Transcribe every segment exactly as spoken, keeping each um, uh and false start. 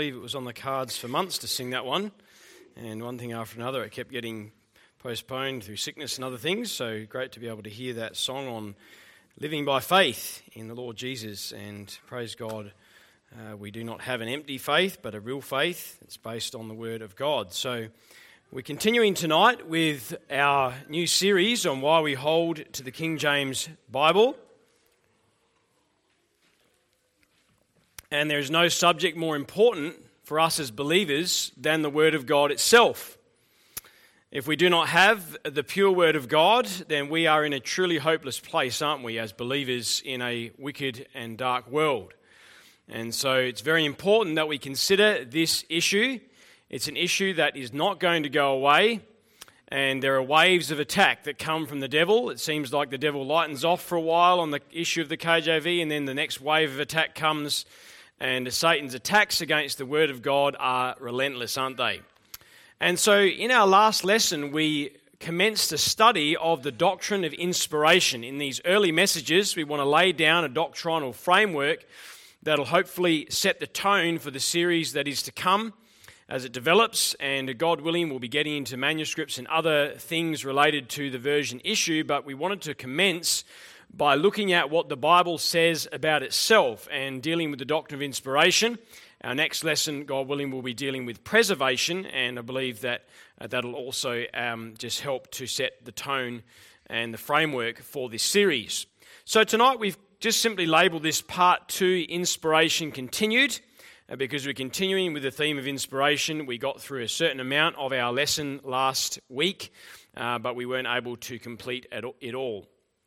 It was on the cards for months to sing that one, and one thing after another, it kept getting postponed through sickness and other things, so great to be able to hear that song on living by faith in the Lord Jesus, and praise God, uh, we do not have an empty faith, but a real faith. It's based on the Word of God. So we're continuing tonight with our new series on why we hold to the King James Bible. And there is no subject more important for us as believers than the Word of God itself. If we do not have the pure Word of God, then we are in a truly hopeless place, aren't we, as believers in a wicked and dark world. And so it's very important that we consider this issue. It's an issue that is not going to go away, and there are waves of attack that come from the devil. It seems like the devil lightens off for a while on the issue of the K J V, and then the next wave of attack comes. And Satan's attacks against the Word of God are relentless, aren't they? And so in our last lesson, we commenced a study of the doctrine of inspiration. In these early messages, we want to lay down a doctrinal framework that'll hopefully set the tone for the series that is to come as it develops. And God willing, we'll be getting into manuscripts and other things related to the version issue, but we wanted to commence by looking at what the Bible says about itself and dealing with the doctrine of inspiration. Our next lesson, God willing, will be dealing with preservation, and I believe that uh, that'll also um, just help to set the tone and the framework for this series. So tonight we've just simply labelled this part two, Inspiration Continued, uh, because we're continuing with the theme of inspiration. We got through a certain amount of our lesson last week, uh, but we weren't able to complete it all.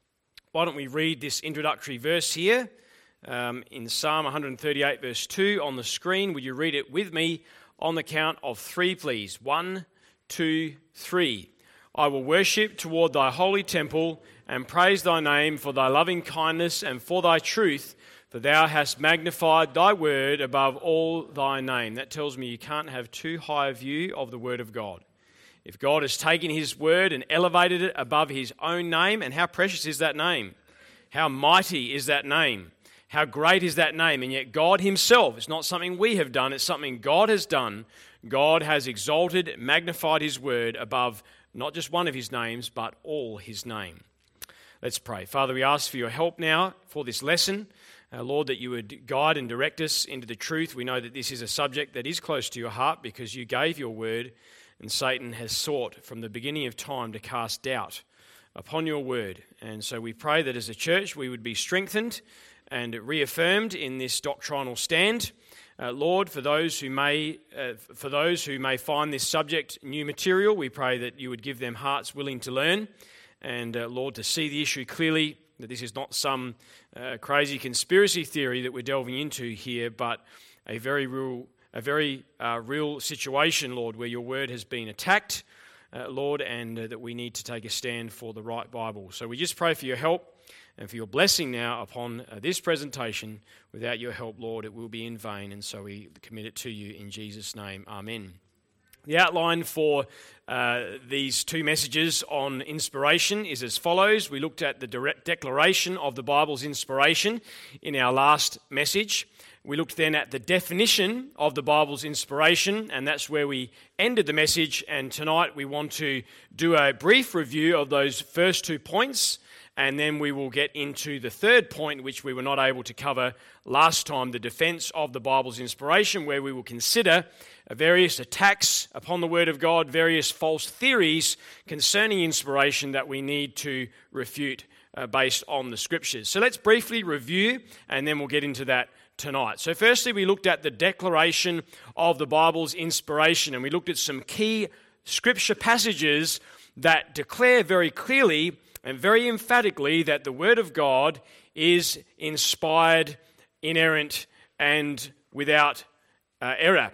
Why don't we read this introductory verse here um, in Psalm one thirty-eight, verse two on the screen. Would you read it with me on the count of three, please? One, two, three. I will worship toward thy holy temple and praise thy name for thy loving kindness and for thy truth, for thou hast magnified thy word above all thy name. That tells me you can't have too high a view of the word of God. If God has taken his word and elevated it above his own name, and how precious is that name? How mighty is that name? How great is that name? And yet God himself, it's not something we have done, it's something God has done. God has exalted, magnified his word above not just one of his names, but all his name. Let's pray. Father, we ask for your help now for this lesson. Uh, Lord, that you would guide and direct us into the truth. We know that this is a subject that is close to your heart because you gave your word, and Satan has sought from the beginning of time to cast doubt upon your word. And so we pray that as a church we would be strengthened and reaffirmed in this doctrinal stand. Uh, Lord, for those who may uh, for those who may find this subject new material, we pray that you would give them hearts willing to learn, and uh, Lord, to see the issue clearly, that this is not some uh, crazy conspiracy theory that we're delving into here, but a very real A very uh, real situation, Lord, where your word has been attacked, uh, Lord, and uh, that we need to take a stand for the right Bible. So we just pray for your help and for your blessing now upon uh, this presentation. Without your help, Lord, it will be in vain, and so we commit it to you in Jesus' name. Amen. The outline for uh, these two messages on inspiration is as follows. We looked at the direct declaration of the Bible's inspiration in our last message. We looked then at the definition of the Bible's inspiration, and that's where we ended the message. And tonight we want to do a brief review of those first two points, and then we will get into the third point, which we were not able to cover last time, the defense of the Bible's inspiration, where we will consider various attacks upon the Word of God, various false theories concerning inspiration that we need to refute uh, based on the Scriptures. So let's briefly review, and then we'll get into that tonight. So firstly, we looked at the declaration of the Bible's inspiration, and we looked at some key scripture passages that declare very clearly and very emphatically that the Word of God is inspired, inerrant, and without uh, error.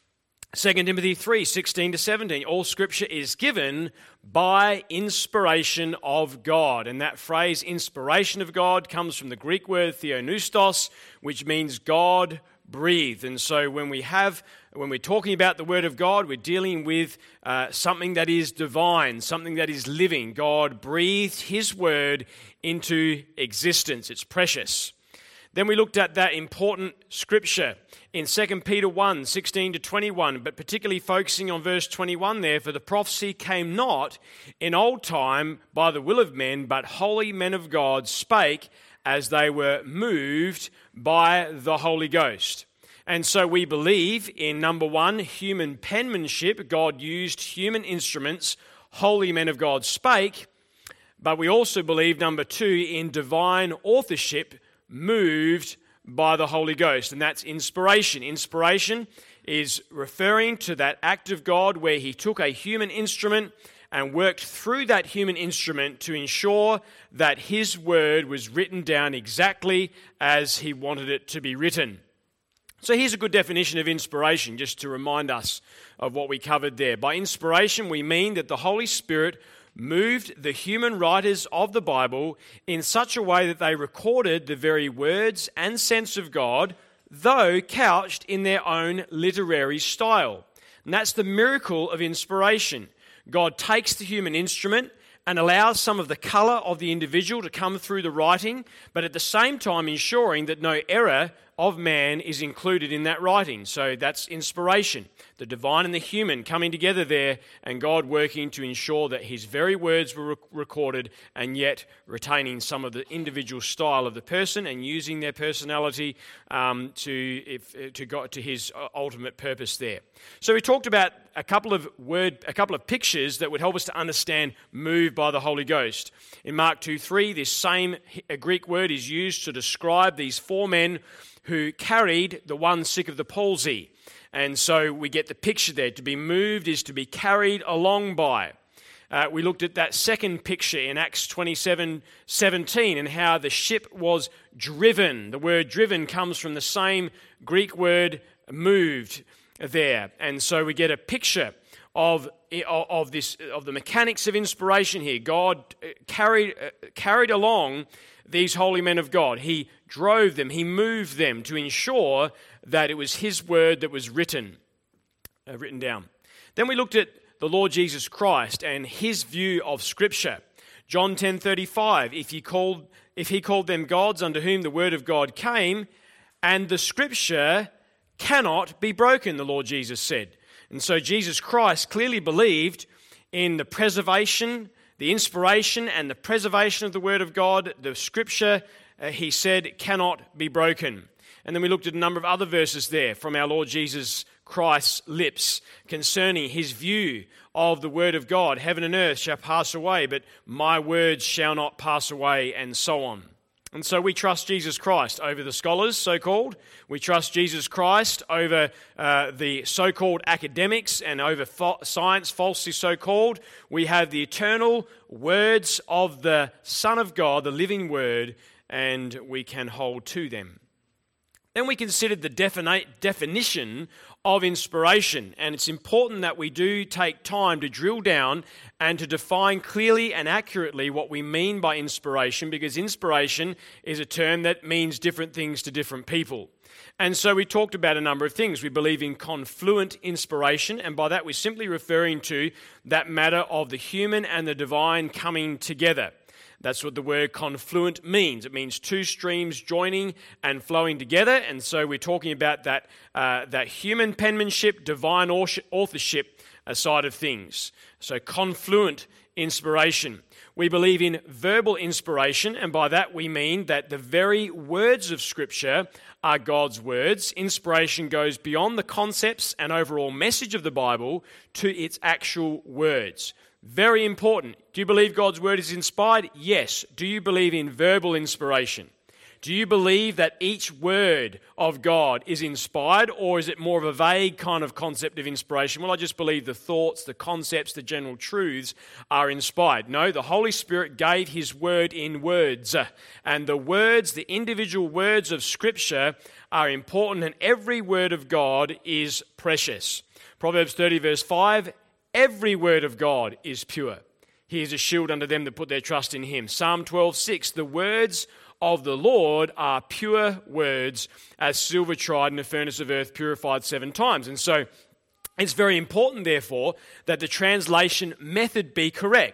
Second Timothy three, sixteen to seventeen, all scripture is given by inspiration of God. And that phrase, inspiration of God, comes from the Greek word theopneustos, which means God breathed. And so when we have, when we're talking about the Word of God, we're dealing with uh, something that is divine, something that is living. God breathed His Word into existence. It's precious. Then we looked at that important scripture in Second Peter one, sixteen to twenty-one, but particularly focusing on verse twenty-one there, for the prophecy came not in old time by the will of men, but holy men of God spake as they were moved by the Holy Ghost. And so we believe in, number one, human penmanship. God used human instruments, holy men of God spake, but we also believe, number two, in divine authorship, moved by the Holy Ghost, and that's inspiration. Inspiration is referring to that act of God where he took a human instrument and worked through that human instrument to ensure that his word was written down exactly as he wanted it to be written. So here's a good definition of inspiration, just to remind us of what we covered there. By inspiration, we mean that the Holy Spirit moved the human writers of the Bible in such a way that they recorded the very words and sense of God, though couched in their own literary style. And that's the miracle of inspiration. God takes the human instrument and allows some of the colour of the individual to come through the writing, but at the same time ensuring that no error of man is included in that writing. So that's inspiration. The divine and the human coming together there, and God working to ensure that his very words were rec- recorded and yet retaining some of the individual style of the person and using their personality um, to, if, to, go, to his ultimate purpose there. So we talked about a couple of word, a couple of pictures that would help us to understand moved by the Holy Ghost. In Mark two three, this same Greek word is used to describe these four men who carried the one sick of the palsy. And so we get the picture there. To be moved is to be carried along by. Uh, we looked at that second picture in Acts twenty-seven seventeen and how the ship was driven. The word driven comes from the same Greek word moved there. And so we get a picture of, of, this, of the mechanics of inspiration here. God carried, uh, carried along these holy men of God. He drove them, he moved them to ensure that it was his word that was written, uh, written down. Then we looked at the Lord Jesus Christ and his view of Scripture. John ten thirty-five, if he called, if he called them gods unto whom the word of God came, and the Scripture cannot be broken, the Lord Jesus said. And so Jesus Christ clearly believed in the preservation, the inspiration and the preservation of the Word of God. The Scripture, uh, he said, cannot be broken. And then we looked at a number of other verses there from our Lord Jesus Christ's lips concerning his view of the Word of God. Heaven and earth shall pass away, but my words shall not pass away, and so on. And so we trust Jesus Christ over the scholars, so-called. We trust Jesus Christ over uh, the so-called academics and over fo- science, falsely so-called. We have the eternal words of the Son of God, the living Word, and we can hold to them. Then we considered the defini- definition of inspiration, and it's important that we do take time to drill down and to define clearly and accurately what we mean by inspiration, because inspiration is a term that means different things to different people. And so we talked about a number of things. We believe in confluent inspiration, and by that we're simply referring to that matter of the human and the divine coming together. That's what the word confluent means. It means two streams joining and flowing together. And so we're talking about that, uh, that human penmanship, divine authorship side of things. So confluent inspiration. We believe in verbal inspiration, and by that we mean that the very words of Scripture are God's words. Inspiration goes beyond the concepts and overall message of the Bible to its actual words. Very important. Do you believe God's word is inspired? Yes. Do you believe in verbal inspiration? Do you believe that each word of God is inspired, or is it more of a vague kind of concept of inspiration? Well, I just believe the thoughts, the concepts, the general truths are inspired. No, the Holy Spirit gave his word in words, and the words, the individual words of Scripture are important, and every word of God is precious. Proverbs thirty verse five, every word of God is pure. He is a shield unto them that put their trust in him. Psalm twelve six, the words of the Lord are pure words, as silver tried in a furnace of earth, purified seven times. And so it's very important, therefore, that the translation method be correct.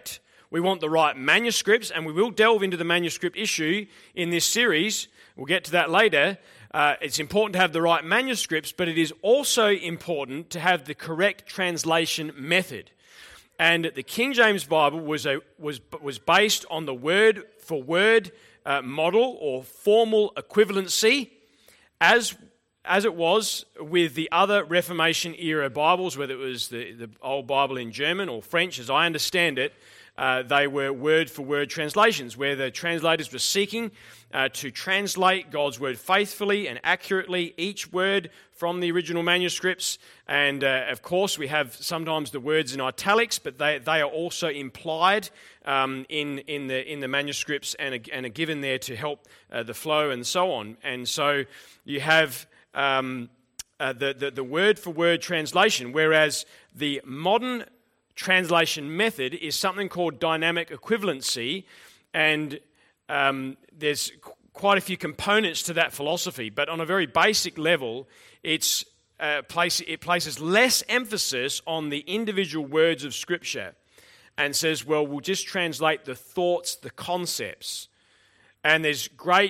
We want the right manuscripts, and we will delve into the manuscript issue in this series. We'll get to that later. Uh, it's important to have the right manuscripts, but it is also important to have the correct translation method. And the King James Bible was a, was was based on the word for word uh, model or formal equivalency, as as it was with the other Reformation era Bibles, whether it was the, the old Bible in German or French, as I understand it. Uh, they were word-for-word translations, where the translators were seeking uh, to translate God's word faithfully and accurately, each word from the original manuscripts. And, uh, of course, we have sometimes the words in italics, but they, they are also implied um, in, in, the, in the manuscripts and are, and are given there to help uh, the flow and so on. And so you have um, uh, the, the, the word-for-word translation, whereas the modern translation method is something called dynamic equivalency, and um, there's qu- quite a few components to that philosophy, but on a very basic level, it's, uh, place, it places less emphasis on the individual words of Scripture and says, well, we'll just translate the thoughts, the concepts, and there's great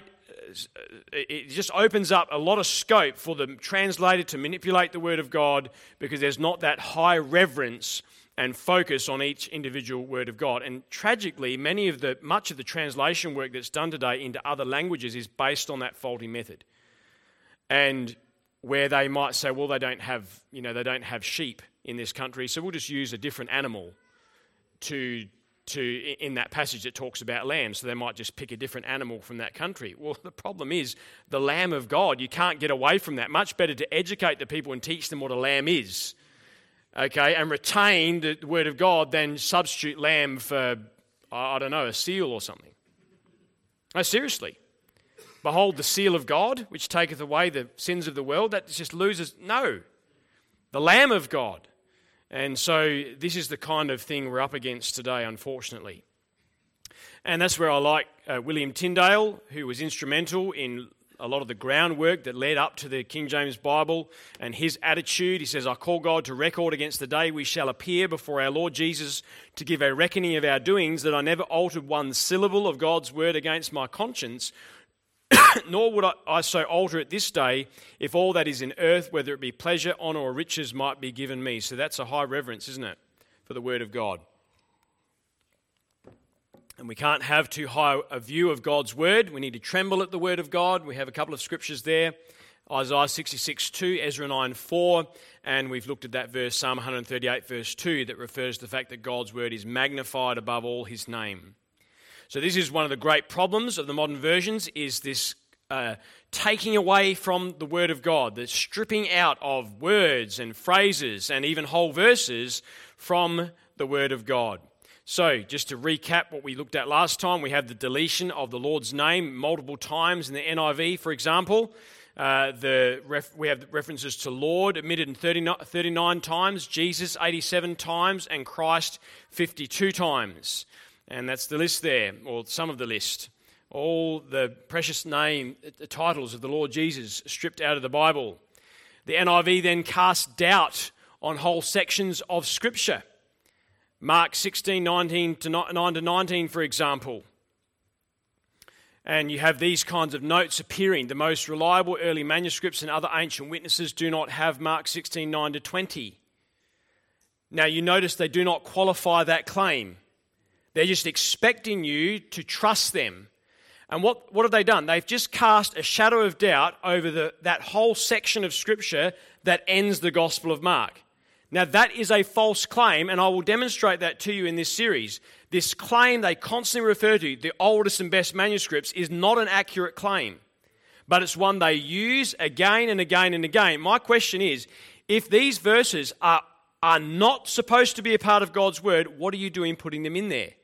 it just opens up a lot of scope for the translator to manipulate the Word of God, because there's not that high reverence and focus on each individual word of God. And tragically, many of the much of the translation work that's done today into other languages is based on that faulty method. And where they might say, well, they don't have, you know, they don't have sheep in this country, so we'll just use a different animal to to in that passage that talks about lambs. So they might just pick a different animal from that country. Well, the problem is the Lamb of God. You can't get away from that. Much better to educate the people and teach them what a lamb is. Okay, and retain the word of God than substitute lamb for, I don't know, a seal or something. No, seriously. Behold the seal of God, which taketh away the sins of the world. That just loses, no. The Lamb of God. And so this is the kind of thing we're up against today, unfortunately. And that's where I like uh, William Tyndale, who was instrumental in a lot of the groundwork that led up to the King James Bible, and his attitude. He says, I call God to record against the day we shall appear before our Lord Jesus to give a reckoning of our doings, that I never altered one syllable of God's word against my conscience, nor would I, I so alter it this day, if all that is in earth, whether it be pleasure, honour, or riches, might be given me. So that's a high reverence, isn't it, for the word of God? And we can't have too high a view of God's word. We need to tremble at the word of God. We have a couple of scriptures there. Isaiah sixty-six two, Ezra nine four, and we've looked at that verse, Psalm one thirty-eight verse two, that refers to the fact that God's word is magnified above all his name. So this is one of the great problems of the modern versions, is this uh, taking away from the word of God, the stripping out of words and phrases and even whole verses from the word of God. So, just to recap what we looked at last time, we have the deletion of the Lord's name multiple times in the N I V, for example. Uh, the ref- we have references to Lord omitted in thirty-nine times, Jesus eighty-seven times, and Christ fifty-two times. And that's the list there, or some of the list. All the precious name, the titles of the Lord Jesus stripped out of the Bible. The N I V then casts doubt on whole sections of Scripture. Mark sixteen, nineteen to nine to nineteen, for example. And you have these kinds of notes appearing. The most reliable early manuscripts and other ancient witnesses do not have Mark sixteen, nine to twenty. Now you notice they do not qualify that claim. They're just expecting you to trust them. And what, what have they done? They've just cast a shadow of doubt over the, that whole section of Scripture that ends the Gospel of Mark. Now, that is a false claim, and I will demonstrate that to you in this series. This claim they constantly refer to, the oldest and best manuscripts, is not an accurate claim, but it's one they use again and again and again. My question is, if these verses are, are not supposed to be a part of God's Word, what are you doing putting them in there?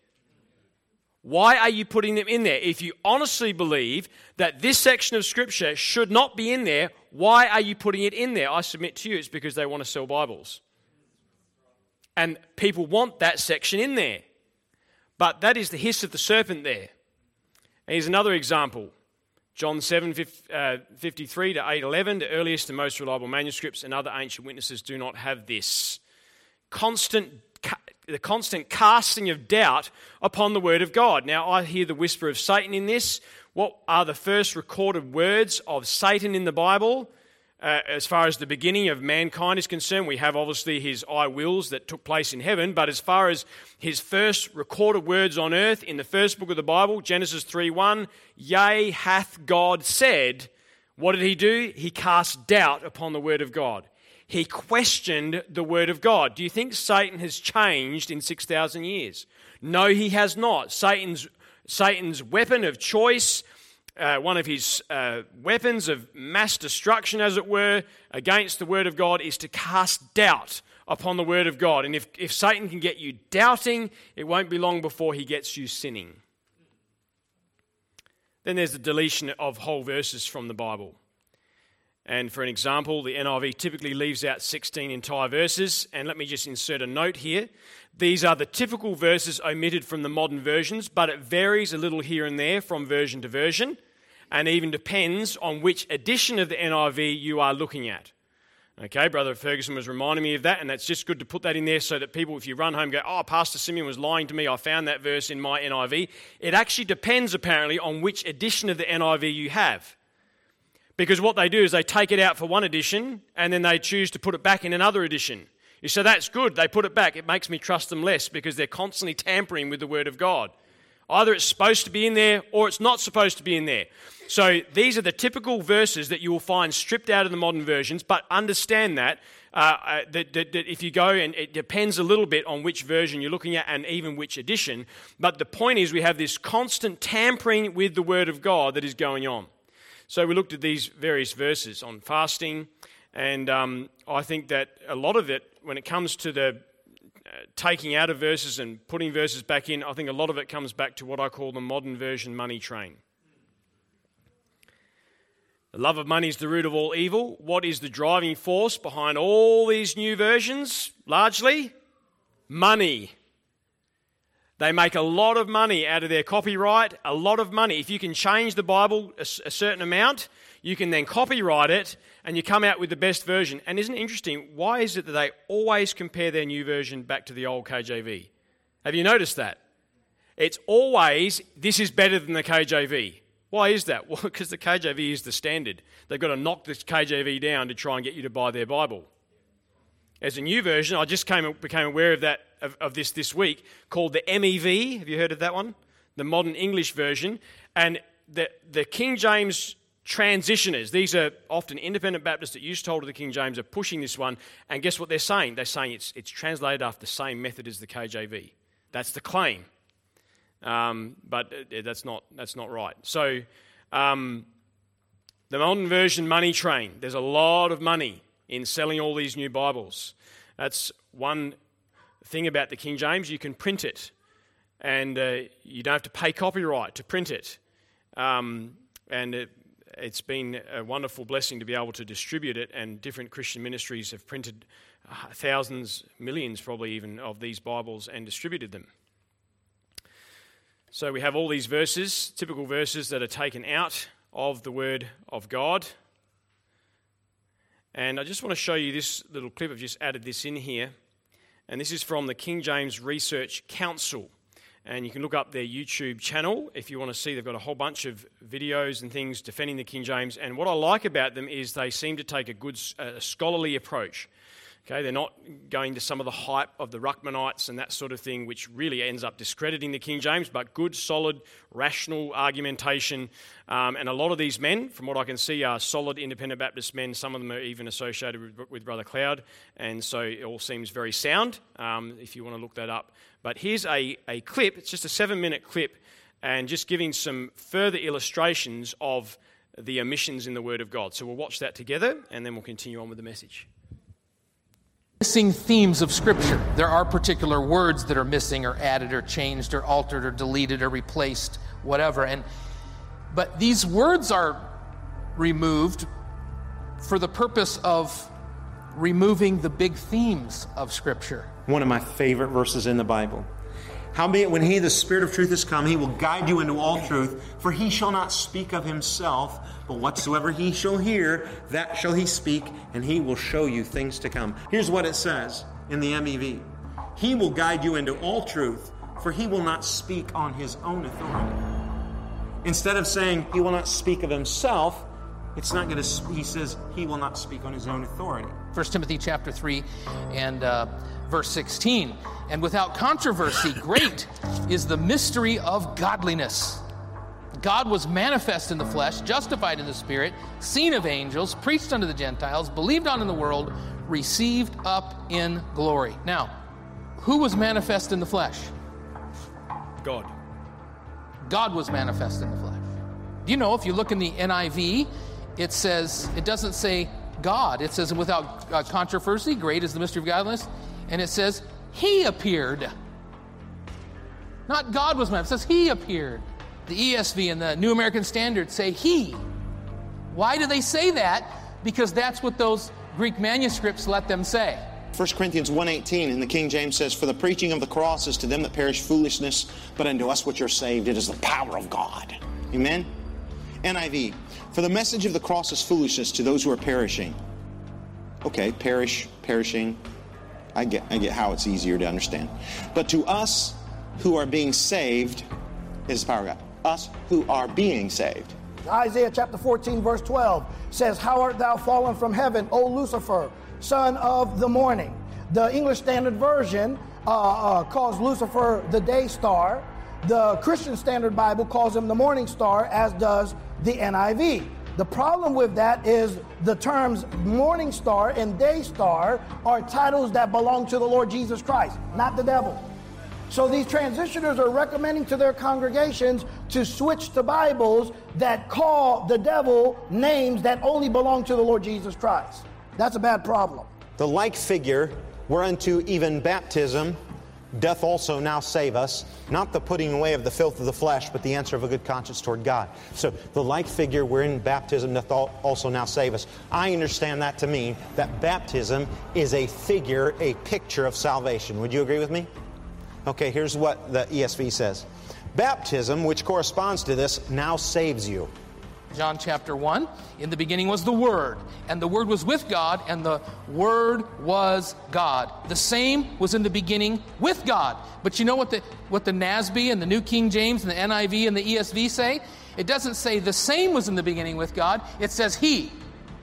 Why are you putting them in there? If you honestly believe that this section of Scripture should not be in there, why are you putting it in there? I submit to you it's because they want to sell Bibles. And people want that section in there. But that is the hiss of the serpent there. And here's another example. John seven, fifty-three to eight eleven, the earliest and most reliable manuscripts and other ancient witnesses do not have this. Constant the constant casting of doubt upon the word of God. Now, I hear the whisper of Satan in this. What are the first recorded words of Satan in the Bible? Uh, as far as the beginning of mankind is concerned, we have obviously his I wills that took place in heaven, but as far as his first recorded words on earth in the first book of the Bible, Genesis three one, yea, hath God said, what did he do? He cast doubt upon the word of God. He questioned the word of God. Do you think Satan has changed in six thousand years? No, he has not. Satan's, Satan's weapon of choice, Uh, one of his uh, weapons of mass destruction, as it were, against the word of God is to cast doubt upon the word of God. And if, if Satan can get you doubting, it won't be long before he gets you sinning. Then there's the deletion of whole verses from the Bible. And for an example, the N I V typically leaves out sixteen entire verses. And let me just insert a note here. These are the typical verses omitted from the modern versions, but it varies a little here and there from version to version, and even depends on which edition of the N I V you are looking at. Okay, Brother Ferguson was reminding me of that, and that's just good to put that in there so that people, if you run home, go, oh, Pastor Simeon was lying to me, I found that verse in my N I V. It actually depends, apparently, on which edition of the N I V you have. Because what they do is they take it out for one edition, and then they choose to put it back in another edition. You say, that's good, they put it back. It makes me trust them less because they're constantly tampering with the Word of God. Either it's supposed to be in there or it's not supposed to be in there. So these are the typical verses that you will find stripped out of the modern versions, but understand that, uh, that, that, that if you go, and it depends a little bit on which version you're looking at and even which edition, but the point is we have this constant tampering with the Word of God that is going on. So we looked at these various verses on fasting, and um, I think that a lot of it, when it comes to the uh, taking out of verses and putting verses back in, I think a lot of it comes back to what I call the modern version money train. The love of money is the root of all evil. What is the driving force behind all these new versions? Largely, money. They make a lot of money out of their copyright, a lot of money. If you can change the Bible a, a certain amount, you can then copyright it and you come out with the best version. And isn't it interesting, why is it that they always compare their new version back to the old K J V? Have you noticed that? It's always, this is better than the K J V. Why is that? Well, because the K J V is the standard. They've got to knock this K J V down to try and get you to buy their Bible. As a new version, I just came became aware of that of, of this this week, called the M E V. Have you heard of that one? The Modern English Version. And the, the King James transitioners, these are often independent Baptists that used to hold to the King James, are pushing this one. And guess what they're saying? They're saying it's, it's translated after the same method as the K J V. That's the claim. Um, but that's not, that's not right. So um, the Modern Version money train, there's a lot of money in selling all these new Bibles. That's one thing about the King James. You can print it, and uh, you don't have to pay copyright to print it. Um, and it, it's been a wonderful blessing to be able to distribute it, and different Christian ministries have printed thousands, millions probably even, of these Bibles and distributed them. So we have all these verses, typical verses that are taken out of the Word of God. And I just want to show you this little clip. I've just added this in here. And this is from the King James Research Council. And you can look up their YouTube channel if you want to see. They've got a whole bunch of videos and things defending the King James. And what I like about them is they seem to take a good uh, scholarly approach. Okay, they're not going to some of the hype of the Ruckmanites and that sort of thing, which really ends up discrediting the King James, but good, solid, rational argumentation. Um, and a lot of these men, from what I can see, are solid independent Baptist men. Some of them are even associated with, with Brother Cloud, and so it all seems very sound, um, if you want to look that up. But here's a, a clip. It's just a seven-minute clip, and just giving some further illustrations of the omissions in the Word of God. So we'll watch that together, and then we'll continue on with the message. Missing themes of Scripture. There are particular words that are missing or added or changed or altered or deleted or replaced, whatever. And but these words are removed for the purpose of removing the big themes of Scripture. One of my favorite verses in the Bible. Howbeit, when he, the Spirit of truth, is come, he will guide you into all truth, for he shall not speak of himself, but whatsoever he shall hear, that shall he speak, and he will show you things to come. Here's what it says in the M E V. He will guide you into all truth, for he will not speak on his own authority. Instead of saying he will not speak of himself, it's not going to. He says he will not speak on his own authority. First Timothy chapter three and uh, verse sixteen. And without controversy, great is the mystery of godliness. God was manifest in the flesh, justified in the Spirit, seen of angels, preached unto the Gentiles, believed on in the world, received up in glory. Now, who was manifest in the flesh? God. God was manifest in the flesh. Do you know, if you look in the N I V, it says, it doesn't say God. It says, without uh, controversy, great is the mystery of godliness. And it says, he appeared. Not God was manifest. It says he appeared. The E S V and the New American Standard say he. Why do they say that? Because that's what those Greek manuscripts let them say. First Corinthians one eighteen in the King James says, for the preaching of the cross is to them that perish foolishness, but unto us which are saved it is the power of God. Amen? N I V, for the message of the cross is foolishness to those who are perishing. Okay, perish, perishing. I get, I get how it's easier to understand. But to us who are being saved is the power of God. Us who are being saved. Isaiah chapter fourteen verse twelve says, how art thou fallen from heaven, O Lucifer, son of the morning. The English Standard Version uh, uh, calls Lucifer the day star. The Christian Standard Bible calls him the morning star, as does the N I V. The problem with that is the terms morning star and day star are titles that belong to the Lord Jesus Christ, not the devil. So these transitioners are recommending to their congregations to switch to Bibles that call the devil names that only belong to the Lord Jesus Christ. That's a bad problem. The like figure whereunto even baptism doth also now save us, not the putting away of the filth of the flesh, but the answer of a good conscience toward God. So the like figure wherein baptism doth also now save us. I understand that to mean that baptism is a figure, a picture of salvation. Would you agree with me? Okay, here's what the E S V says. Baptism, which corresponds to this, now saves you. John chapter one, in the beginning was the Word, and the Word was with God, and the Word was God. The same was in the beginning with God. But you know what the what the N A S B and the New King James and the N I V and the E S V say? It doesn't say the same was in the beginning with God. It says He.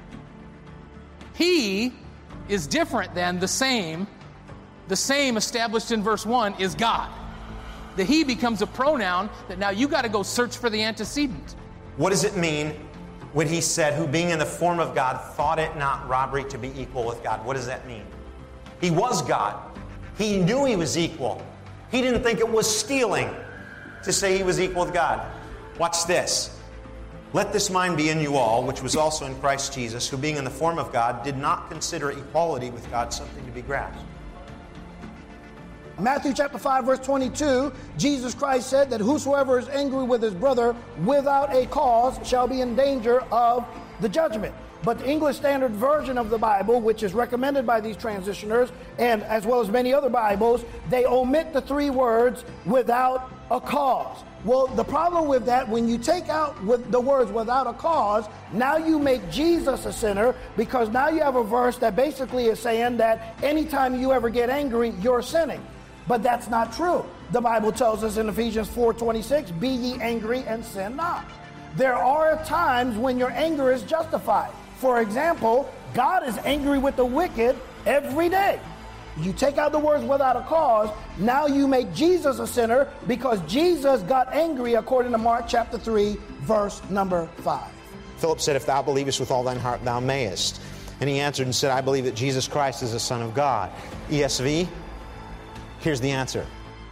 He is different than the same. The same established in verse one is God. The He becomes a pronoun that now you got to go search for the antecedent. What does it mean when he said, who being in the form of God thought it not robbery to be equal with God? What does that mean? He was God. He knew he was equal. He didn't think it was stealing to say he was equal with God. Watch this. Let this mind be in you all, which was also in Christ Jesus, who being in the form of God did not consider equality with God something to be grasped. Matthew chapter five verse twenty-two, Jesus Christ said that whosoever is angry with his brother without a cause shall be in danger of the judgment. But the English Standard Version of the Bible, which is recommended by these transitioners, and as well as many other Bibles, they omit the three words without a cause. Well, the problem with that, when you take out with the words without a cause, now you make Jesus a sinner, because now you have a verse that basically is saying that anytime you ever get angry, you're sinning. But that's not true. The Bible tells us in Ephesians four twenty-six, be ye angry and sin not. There are times when your anger is justified. For example, God is angry with the wicked every day. You take out the words without a cause, now you make Jesus a sinner, because Jesus got angry according to Mark chapter three, verse number five. Philip said, if thou believest with all thine heart, thou mayest. And he answered and said, I believe that Jesus Christ is the Son of God. E S V, here's the answer.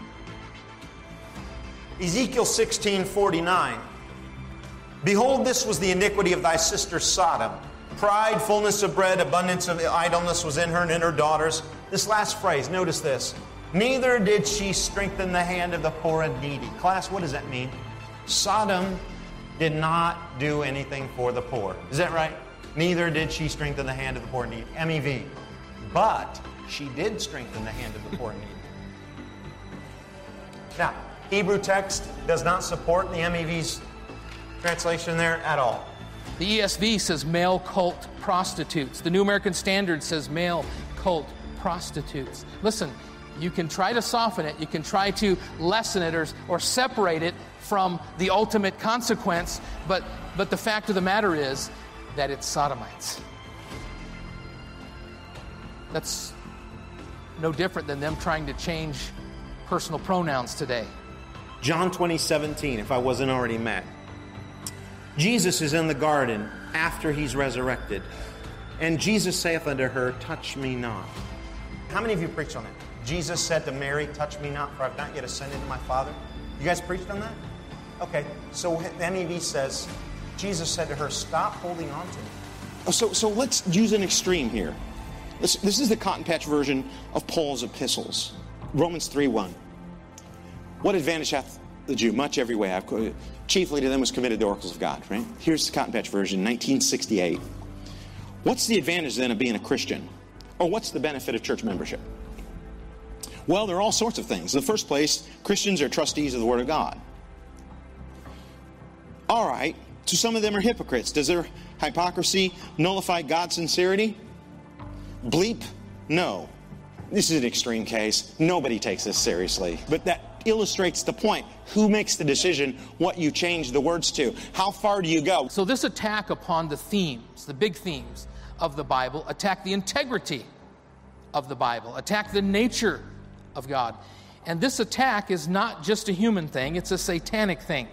Ezekiel sixteen forty-nine. Behold, this was the iniquity of thy sister Sodom. Pride, fullness of bread, abundance of idleness was in her and in her daughters. This last phrase, notice this. Neither did she strengthen the hand of the poor and needy. Class, what does that mean? Sodom did not do anything for the poor. Is that right? Neither did she strengthen the hand of the poor and needy. M E V. But she did strengthen the hand of the poor and needy. Now, Hebrew text does not support the M E V's translation there at all. The E S V says male cult prostitutes. The New American Standard says male cult prostitutes. Listen, You can try to soften it. You can try to lessen it or, or separate it from the ultimate consequence. But, but the fact of the matter is that it's sodomites. That's no different than them trying to change personal pronouns today. John twenty, seventeen, if I wasn't already met. Jesus is in the garden after he's resurrected. And Jesus saith unto her, touch me not. How many of you preached on it? Jesus said to Mary, touch me not, for I've not yet ascended to my Father. You guys preached on that? Okay, so the M E V says, Jesus said to her, stop holding on to me. Oh, so, so let's use an extreme here. This, this is the cotton patch version of Paul's epistles. Romans three one. What advantage hath the Jew? Much every way. I've, chiefly to them was committed the oracles of God, right? Here's the cotton patch version, nineteen sixty-eight. What's the advantage then of being a Christian? Or what's the benefit of church membership? Well, there are all sorts of things. In the first place, Christians are trustees of the Word of God. All right, so some of them are hypocrites. Does their hypocrisy nullify God's sincerity? Bleep, no. This is an extreme case. Nobody takes this seriously. But that illustrates the point. Who makes the decision what you change the words to? How far do you go? So this attack upon the themes, the big themes of the Bible, attack the integrity of the Bible, attack the nature of God. And this attack is not just a human thing, it's a satanic thing.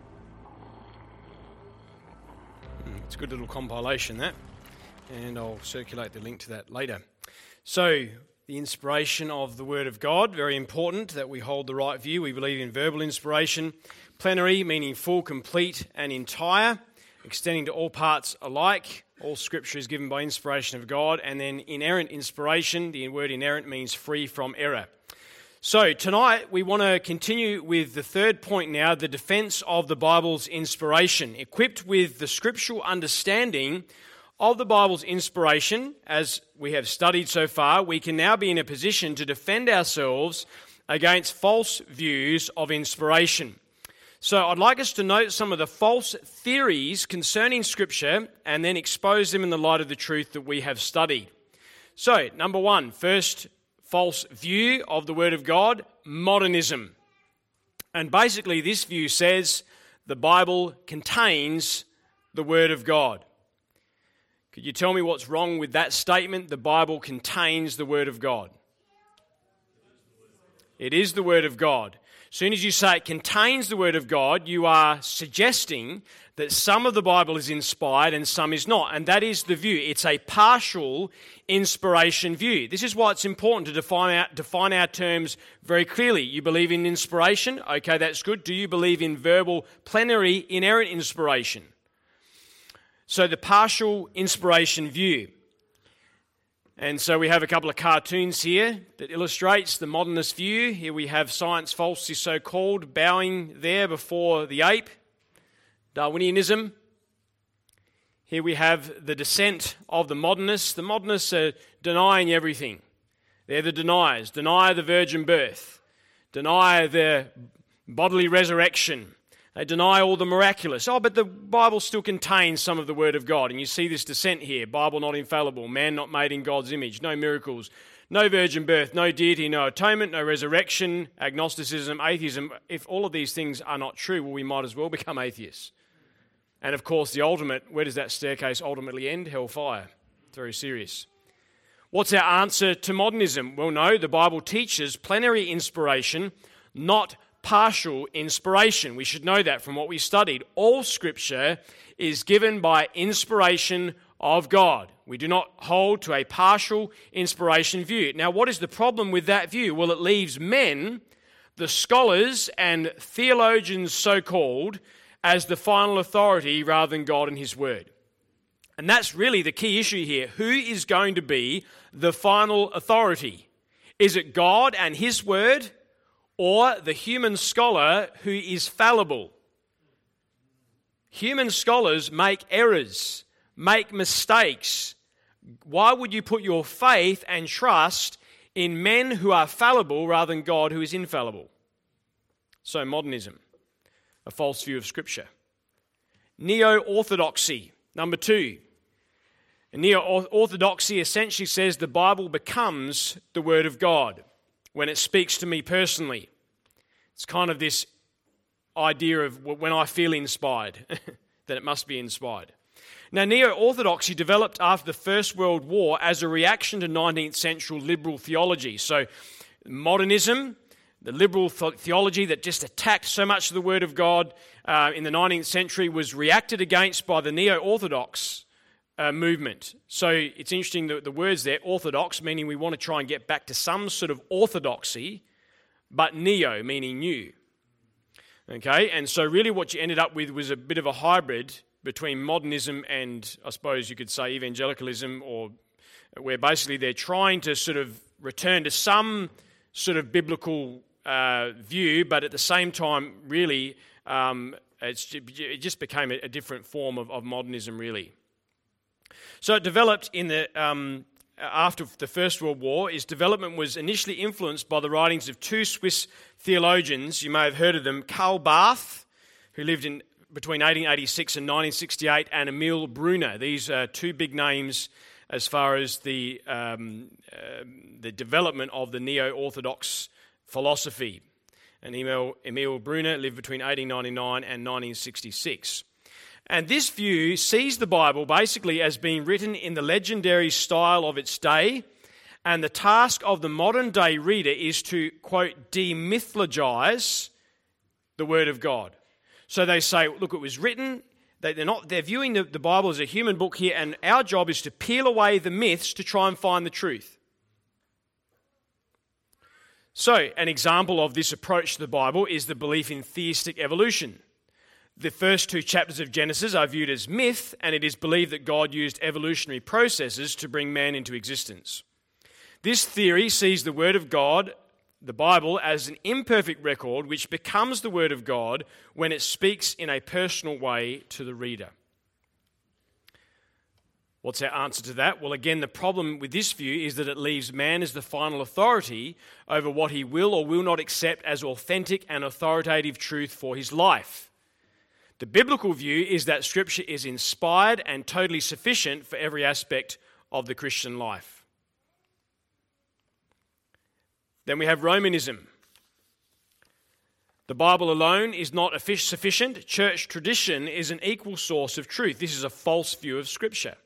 It's a good little compilation, that. And I'll circulate the link to that later. So, the inspiration of the Word of God, very important that we hold the right view. We believe in verbal inspiration. Plenary, meaning full, complete, and entire, extending to all parts alike. All Scripture is given by inspiration of God. And then inerrant inspiration, the word inerrant means free from error. So, tonight we want to continue with the third point now, the defense of the Bible's inspiration. Equipped with the scriptural understanding of the Bible's inspiration, as we have studied so far, we can now be in a position to defend ourselves against false views of inspiration. So I'd like us to note some of the false theories concerning Scripture and then expose them in the light of the truth that we have studied. So, number one, first false view of the Word of God, modernism. And basically this view says the Bible contains the Word of God. Could you tell me what's wrong with that statement? The Bible contains the Word of God. It is the Word of God. As soon as you say it contains the Word of God, you are suggesting that some of the Bible is inspired and some is not. And that is the view. It's a partial inspiration view. This is why it's important to define our, define our terms very clearly. You believe in inspiration? Okay, that's good. Do you believe in verbal, plenary, inerrant inspiration? So the partial inspiration view. And so we have a couple of cartoons here that illustrates the modernist view. Here we have science falsely so-called bowing there before the ape, Darwinianism. Here we have the descent of the modernists. The modernists are denying everything. They're the deniers. Deny the virgin birth. Deny the bodily resurrection. They deny all the miraculous. Oh, but the Bible still contains some of the Word of God. And you see this dissent here. Bible not infallible. Man not made in God's image. No miracles. No virgin birth. No deity. No atonement. No resurrection. Agnosticism. Atheism. If all of these things are not true, well, we might as well become atheists. And of course, the ultimate, where does that staircase ultimately end? Hellfire. It's very serious. What's our answer to modernism? Well, no, the Bible teaches plenary inspiration, not partial inspiration. We should know that from what we studied. All Scripture is given by inspiration of God. We do not hold to a partial inspiration view. Now, what is the problem with that view? Well, it leaves men, the scholars and theologians so-called, as the final authority rather than God and His Word. And that's really the key issue here. Who is going to be the final authority? Is it God and His Word, or the human scholar who is fallible? Human scholars make errors, make mistakes. Why would you put your faith and trust in men who are fallible rather than God who is infallible? So modernism, a false view of Scripture. Neo-orthodoxy, number two. Neo-orthodoxy essentially says the Bible becomes the Word of God. when it speaks to me personally. It's kind of this idea of when I feel inspired, that it must be inspired. Now, neo-orthodoxy developed after the First World War as a reaction to nineteenth century liberal theology. So modernism, the liberal th- theology that just attacked so much of the Word of God uh, in the nineteenth century, was reacted against by the neo-orthodox uh, movement. So it's interesting that the words there, orthodox, meaning we want to try and get back to some sort of orthodoxy, but neo, meaning new. Okay, and so really what you ended up with was a bit of a hybrid between modernism and, I suppose you could say, evangelicalism, or where basically they're trying to sort of return to some sort of biblical uh, view, but at the same time, really, um, it's, it just became a, a different form of, of modernism, really. So it developed in the um, after the First World War. Its development was initially influenced by the writings of two Swiss theologians. You may have heard of them, Karl Barth, who lived in between eighteen eighty-six and nineteen sixty-eight, and Emil Brunner. These are two big names as far as the um, uh, the development of the neo-orthodox philosophy. And Emil, Emil Brunner lived between eighteen ninety-nine and nineteen sixty-six. And this view sees the Bible basically as being written in the legendary style of its day, and the task of the modern-day reader is to, quote, demythologize the Word of God. So they say, look, it was written, they're not, they're viewing the, the Bible as a human book here, and our job is to peel away the myths to try and find the truth. So, an example of this approach to the Bible is the belief in theistic evolution. The first two chapters of Genesis are viewed as myth, and it is believed that God used evolutionary processes to bring man into existence. This theory sees the Word of God, the Bible, as an imperfect record which becomes the Word of God when it speaks in a personal way to the reader. What's our answer to that? Well, again, the problem with this view is that it leaves man as the final authority over what he will or will not accept as authentic and authoritative truth for his life. The biblical view is that Scripture is inspired and totally sufficient for every aspect of the Christian life. Then we have Romanism. The Bible alone is not sufficient. Church tradition is an equal source of truth. This is a false view of Scripture.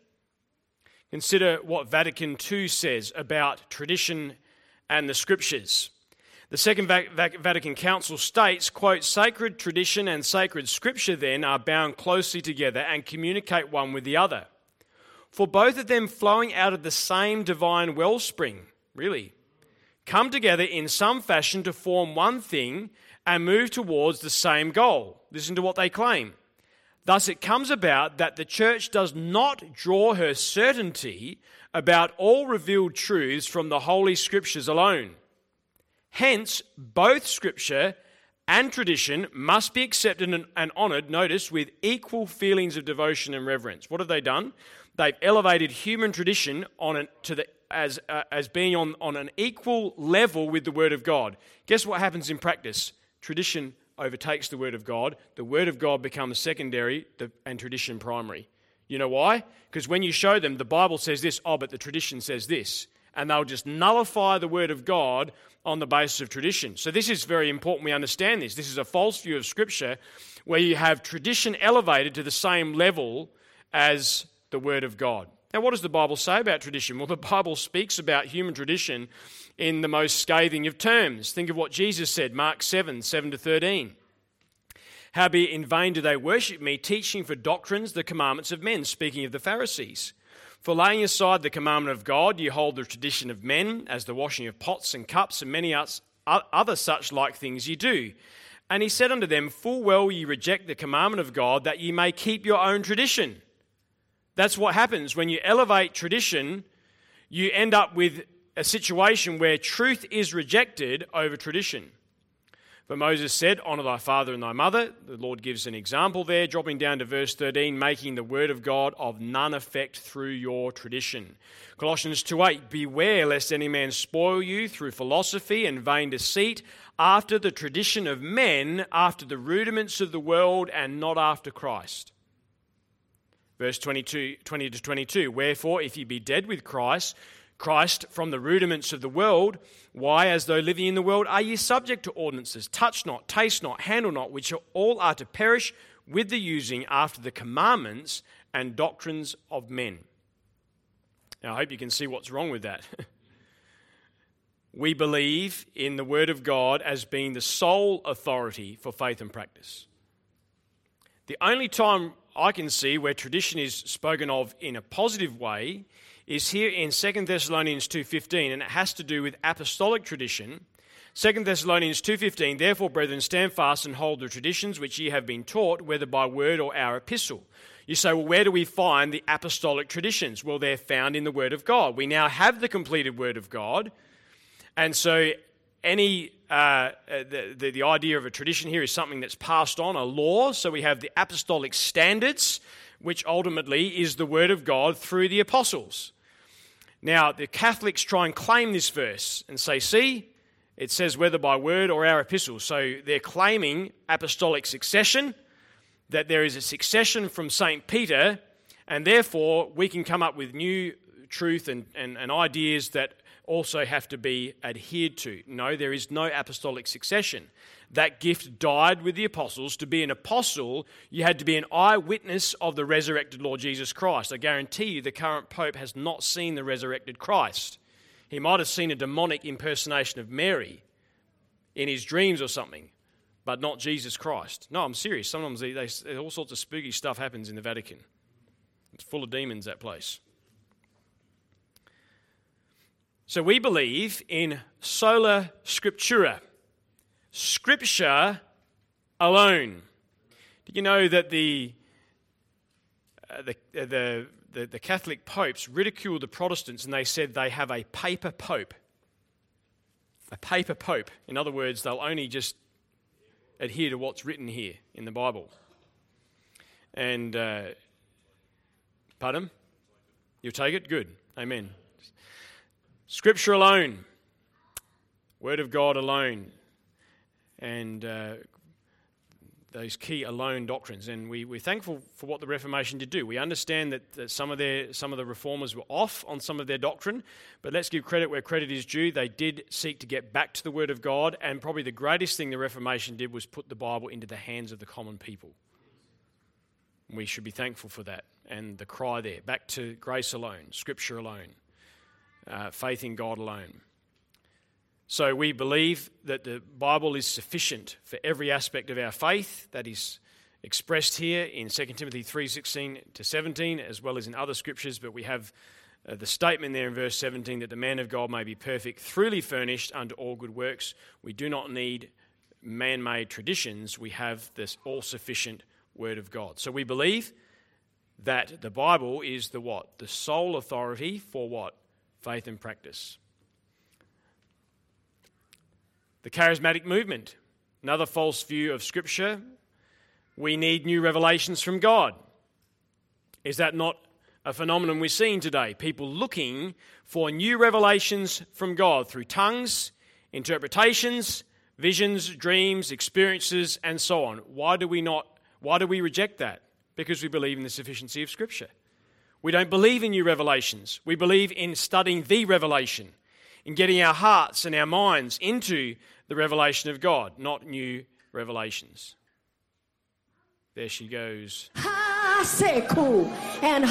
Consider what Vatican Two says about tradition and the Scriptures. The Second Vatican Council states, quote, sacred tradition and sacred Scripture then are bound closely together and communicate one with the other. For both of them flowing out of the same divine wellspring, really, come together in some fashion to form one thing and move towards the same goal. Listen to what they claim. Thus it comes about that the church does not draw her certainty about all revealed truths from the Holy Scriptures alone. Hence, both Scripture and tradition must be accepted and, and honoured, notice, with equal feelings of devotion and reverence. What have they done? They've elevated human tradition on an, to the as uh, as being on, on an equal level with the Word of God. Guess what happens in practice? Tradition overtakes the Word of God. The Word of God becomes secondary the, and tradition primary. You know why? Because when you show them the Bible says this, oh, but the tradition says this, and they'll just nullify the Word of God on the basis of tradition. So this is very important we understand this. This is a false view of Scripture where you have tradition elevated to the same level as the Word of God. Now, what does the Bible say about tradition? Well, the Bible speaks about human tradition in the most scathing of terms. Think of what Jesus said, Mark seven, seven to thirteen. Howbeit in vain do they worship me, teaching for doctrines the commandments of men, speaking of the Pharisees. For laying aside the commandment of God, you hold the tradition of men, as the washing of pots and cups, and many other such like things ye do. And he said unto them, full well ye reject the commandment of God, that ye may keep your own tradition. That's what happens when you elevate tradition. You end up with a situation where truth is rejected over tradition. For Moses said, honour thy father and thy mother. The Lord gives an example there, dropping down to verse thirteen, making the word of God of none effect through your tradition. Colossians two eight, beware lest any man spoil you through philosophy and vain deceit, after the tradition of men, after the rudiments of the world, and not after Christ. Verse twenty-two, twenty to twenty-two, wherefore, if ye be dead with Christ Christ from the rudiments of the world. Why, as though living in the world, are ye subject to ordinances? Touch not, taste not, handle not, which all are to perish with the using after the commandments and doctrines of men. Now, I hope you can see what's wrong with that. We believe in the Word of God as being the sole authority for faith and practice. The only time I can see where tradition is spoken of in a positive way is here in Second Thessalonians two fifteen, and it has to do with apostolic tradition. Second Thessalonians two fifteen, therefore, brethren, stand fast and hold the traditions which ye have been taught, whether by word or our epistle. You say, well, where do we find the apostolic traditions? Well, they're found in the Word of God. We now have the completed Word of God, and so any uh, the, the, the idea of a tradition here is something that's passed on, a law. So we have the apostolic standards, which ultimately is the Word of God through the apostles. Now, the Catholics try and claim this verse and say, see, it says whether by word or our epistle. So they're claiming apostolic succession, that there is a succession from Saint Peter, and therefore we can come up with new truth and, and, and ideas that also have to be adhered to. No, there is no apostolic succession. That gift died with the apostles. To be an apostle, you had to be an eyewitness of the resurrected Lord Jesus Christ. I guarantee you the current Pope has not seen the resurrected Christ. He might have seen a demonic impersonation of Mary in his dreams or something, but not Jesus Christ. No, I'm serious. Sometimes they, they, all sorts of spooky stuff happens in the Vatican. It's full of demons, that place. So we believe in sola scriptura, Scripture alone. Did you know that the, uh, the, uh, the, the, the Catholic popes ridiculed the Protestants and they said they have a paper pope? A paper pope. In other words, they'll only just adhere to what's written here in the Bible. And, uh, pardon? You'll take it? Good. Amen. Scripture alone. Word of God alone. And uh, those key alone doctrines. And we, we're thankful for what the Reformation did do. We understand that, that some of their some of the reformers were off on some of their doctrine, but let's give credit where credit is due. They did seek to get back to the Word of God, and probably the greatest thing the Reformation did was put the Bible into the hands of the common people. We should be thankful for that. And the cry there, back to grace alone, Scripture alone, uh, faith in God alone. So we believe that the Bible is sufficient for every aspect of our faith. That is expressed here in Second Timothy three sixteen to seventeen, as well as in other scriptures. But we have uh, the statement there in verse seventeen that the man of God may be perfect, thoroughly furnished unto all good works. We do not need man-made traditions. We have this all-sufficient Word of God. So we believe that the Bible is the what? The sole authority for what? Faith and practice. The charismatic movement, another false view of Scripture. We need new revelations from God. Is that not a phenomenon we're seeing today? People looking for new revelations from God through tongues, interpretations, visions, dreams, experiences, and so on. Why do we not? Why do we reject that? Because we believe in the sufficiency of Scripture. We don't believe in new revelations. We believe in studying the revelation, in getting our hearts and our minds into the revelation of God, not new revelations. There she goes. And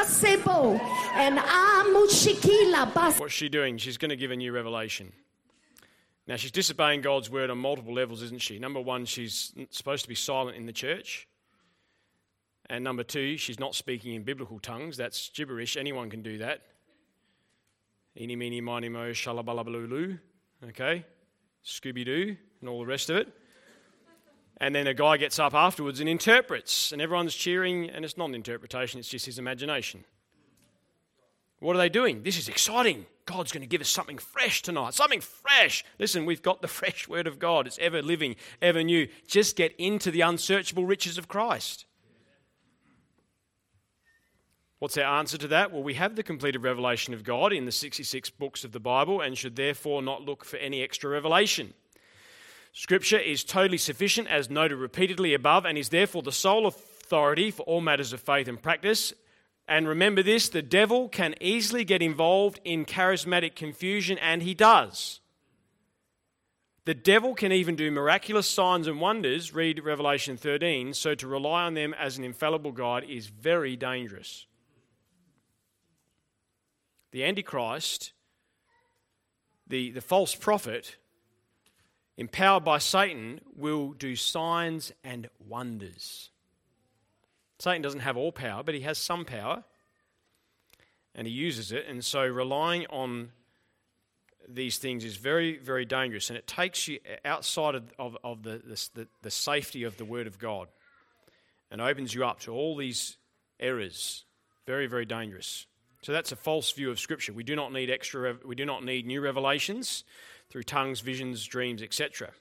What's she doing? She's going to give a new revelation. Now, she's disobeying God's word on multiple levels, isn't she? Number one, she's supposed to be silent in the church. And number two, she's not speaking in biblical tongues. That's gibberish. Anyone can do that. Eeny, meeny, miny, mo, shalabalabalooloo. Okay? Scooby-Doo and all the rest of it. And then a guy gets up afterwards and interprets, and everyone's cheering, and it's not an interpretation, it's just his imagination. What are they doing? This is exciting. God's going to give us something fresh tonight. Something fresh. Listen, we've got the fresh word of God. It's ever living, ever new. Just get into the unsearchable riches of Christ. What's our answer to that? Well, we have the completed revelation of God in the sixty-six books of the Bible and should therefore not look for any extra revelation. Scripture is totally sufficient, as noted repeatedly above, and is therefore the sole authority for all matters of faith and practice. And remember this, the devil can easily get involved in charismatic confusion, and he does. The devil can even do miraculous signs and wonders, read Revelation thirteen, so to rely on them as an infallible guide is very dangerous. The Antichrist, the, the false prophet, empowered by Satan, will do signs and wonders. Satan doesn't have all power, but he has some power, and he uses it, and so relying on these things is very, very dangerous, and it takes you outside of, of, of the, the, the safety of the Word of God and opens you up to all these errors. Very, very dangerous. So that's a false view of Scripture. We do not need extra. We do not need new revelations through tongues, visions, dreams, et cetera.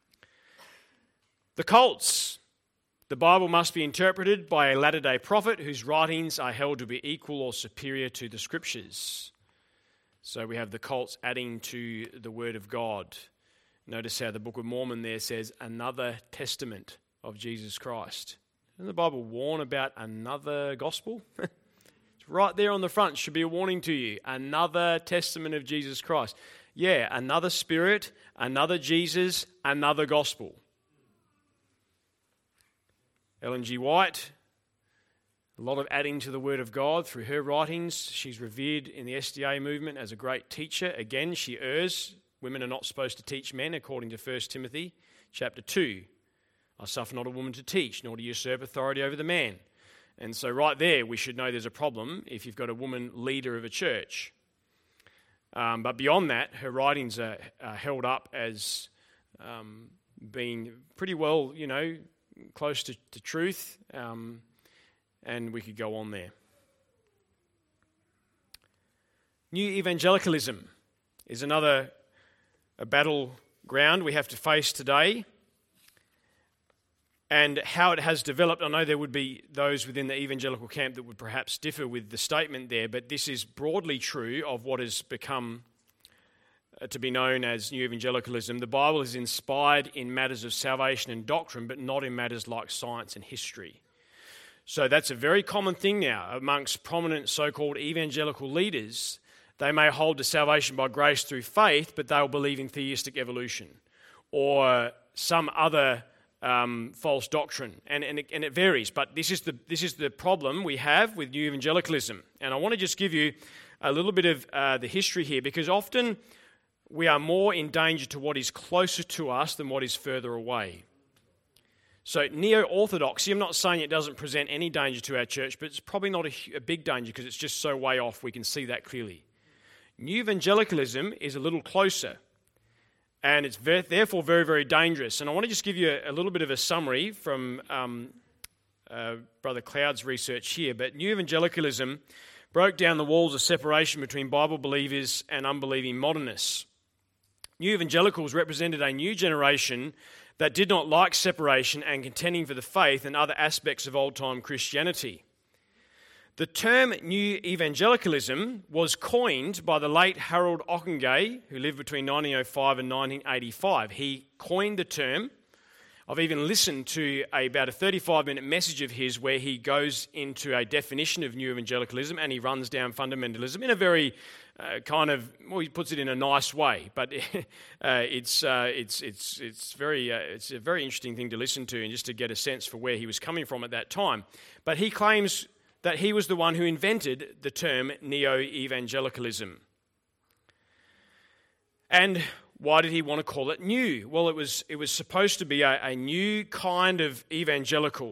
The cults. The Bible must be interpreted by a latter-day prophet whose writings are held to be equal or superior to the Scriptures. So we have the cults adding to the Word of God. Notice how the Book of Mormon there says another testament of Jesus Christ. Doesn't the Bible warn about another gospel? It's right there on the front. Should be a warning to you. Another testament of Jesus Christ. Yeah, another Spirit, another Jesus, another gospel. Ellen G. White, a lot of adding to the Word of God through her writings. She's revered in the S D A movement as a great teacher. Again, she errs. Women are not supposed to teach men, according to First Timothy chapter two. I suffer not a woman to teach, nor to usurp authority over the man. And so right there, we should know there's a problem if you've got a woman leader of a church. Um, but beyond that, her writings are, are held up as um, being pretty well, you know, close to, to truth. Um, and we could go on there. New evangelicalism is another a battleground we have to face today. And how it has developed, I know there would be those within the evangelical camp that would perhaps differ with the statement there, but this is broadly true of what has become uh, to be known as New Evangelicalism. The Bible is inspired in matters of salvation and doctrine, but not in matters like science and history. So that's a very common thing now amongst prominent so-called evangelical leaders. They may hold to salvation by grace through faith, but they'll believe in theistic evolution or some other Um, false doctrine, and, and, it, and it varies. But this is the this is the problem we have with New Evangelicalism. And I want to just give you a little bit of uh, the history here, because often we are more in danger to what is closer to us than what is further away. So neo-orthodoxy, I'm not saying it doesn't present any danger to our church, but it's probably not a, a big danger because it's just so way off. We can see that clearly. New Evangelicalism is a little closer. And it's very, therefore very, very dangerous. And I want to just give you a, a little bit of a summary from um, uh, Brother Cloud's research here. But New Evangelicalism broke down the walls of separation between Bible believers and unbelieving modernists. New Evangelicals represented a new generation that did not like separation and contending for the faith and other aspects of old-time Christianity. The term New Evangelicalism was coined by the late Harold Ockenga, who lived between nineteen oh five and nineteen eighty-five. He coined the term. I've even listened to a, about a thirty-five minute message of his where he goes into a definition of New Evangelicalism and he runs down fundamentalism in a very uh, kind of, well, he puts it in a nice way, but uh, it's uh, it's it's it's very uh, it's a very interesting thing to listen to and just to get a sense for where he was coming from at that time. But he claims that he was the one who invented the term neo-evangelicalism. And why did he want to call it new? Well, it was it was supposed to be a, a new kind of evangelical,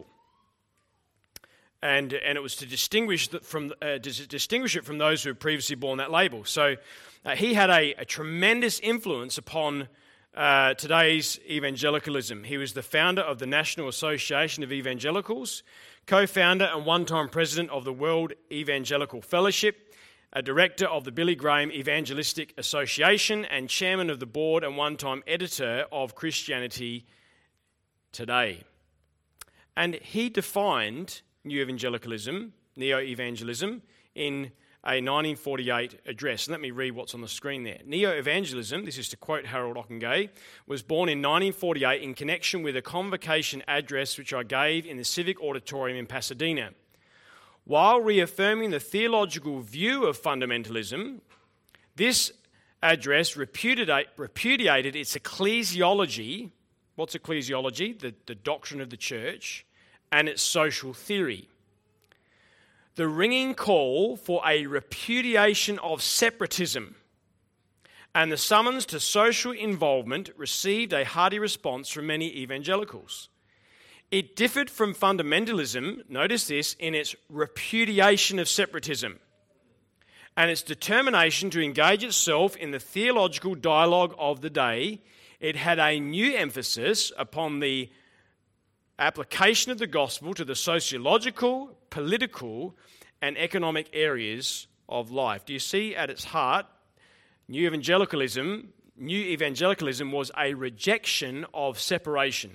and and it was to distinguish that from uh, to distinguish it from those who had previously borne that label. So uh, he had a, a tremendous influence upon uh, today's evangelicalism. He was the founder of the National Association of Evangelicals, co-founder and one-time president of the World Evangelical Fellowship, a director of the Billy Graham Evangelistic Association, and chairman of the board and one-time editor of Christianity Today. And he defined New Evangelicalism, neo-evangelism, in a nineteen forty-eight address. And let me read what's on the screen there. Neo-evangelism, this is to quote Harold Ockenga, was born in nineteen forty-eight in connection with a convocation address which I gave in the Civic Auditorium in Pasadena. while reaffirming the theological view of fundamentalism, this address repudiate, repudiated its ecclesiology. What's ecclesiology? The, the doctrine of the church, and its social theory. The ringing call for a repudiation of separatism and the summons to social involvement received a hearty response from many evangelicals. It differed from fundamentalism, notice this, in its repudiation of separatism and its determination to engage itself in the theological dialogue of the day. It had a new emphasis upon the application of the gospel to the sociological, political, and economic areas of life. Do you see at its heart, New evangelicalism, New evangelicalism was a rejection of separation.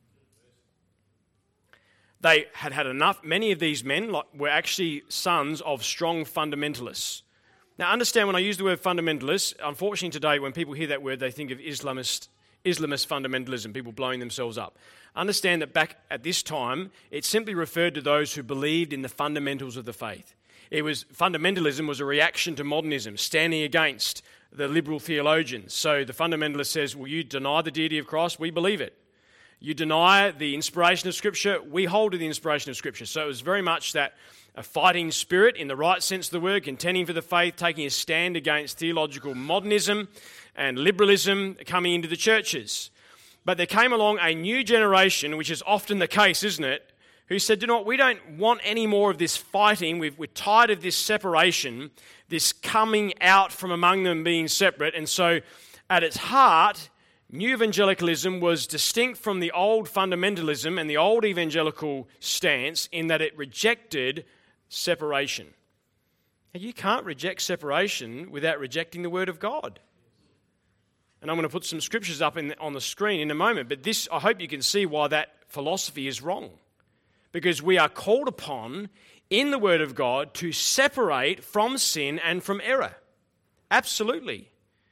They had had enough. Many of these men were actually sons of strong fundamentalists. Now, understand when I use the word fundamentalist, unfortunately today when people hear that word, they think of Islamist, Islamist fundamentalism, people blowing themselves up. Understand that back at this time, it simply referred to those who believed in the fundamentals of the faith. It was fundamentalism was a reaction to modernism, standing against the liberal theologians. So the fundamentalist says, well, you deny the deity of Christ, we believe it. You deny the inspiration of Scripture, we hold to the inspiration of Scripture. So it was very much that a fighting spirit in the right sense of the word, contending for the faith, taking a stand against theological modernism and liberalism coming into the churches. But there came along a new generation, which is often the case, isn't it, who said, you know what, we don't want any more of this fighting. We've, we're tired of this separation, this coming out from among them being separate. And so at its heart, New evangelicalism was distinct from the old fundamentalism and the old evangelical stance in that it rejected separation. And you can't reject separation without rejecting the Word of God. And I'm going to put some scriptures up in, on the screen in a moment, but this, I hope you can see why that philosophy is wrong. Because we are called upon in the Word of God to separate from sin and from error. Absolutely.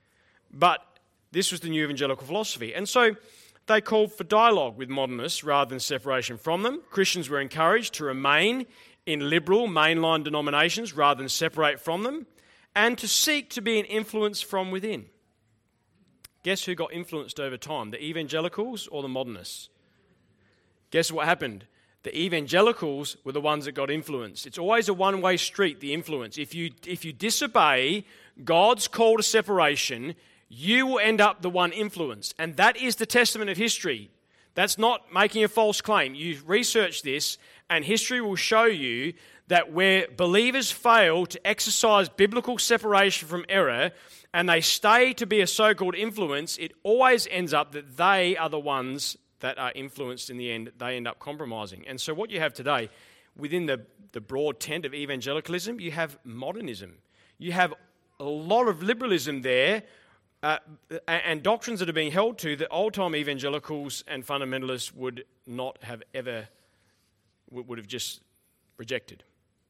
But this was the new evangelical philosophy. And so they called for dialogue with modernists rather than separation from them. Christians were encouraged to remain in liberal mainline denominations rather than separate from them, and to seek to be an influence from within. Guess who got influenced over time? The evangelicals or the modernists? Guess what happened? The evangelicals were the ones that got influenced. It's always a one-way street, the influence. If you, if you disobey God's call to separation, you will end up the one influenced. And that is the testament of history. That's not making a false claim. You research this, and history will show you that where believers fail to exercise biblical separation from error, and they stay to be a so-called influence, it always ends up that they are the ones that are influenced in the end. They end up compromising. And so what you have today, within the, the broad tent of evangelicalism, you have modernism. You have a lot of liberalism there, Uh, and doctrines that are being held to that old-time evangelicals and fundamentalists would not have ever, would have just rejected.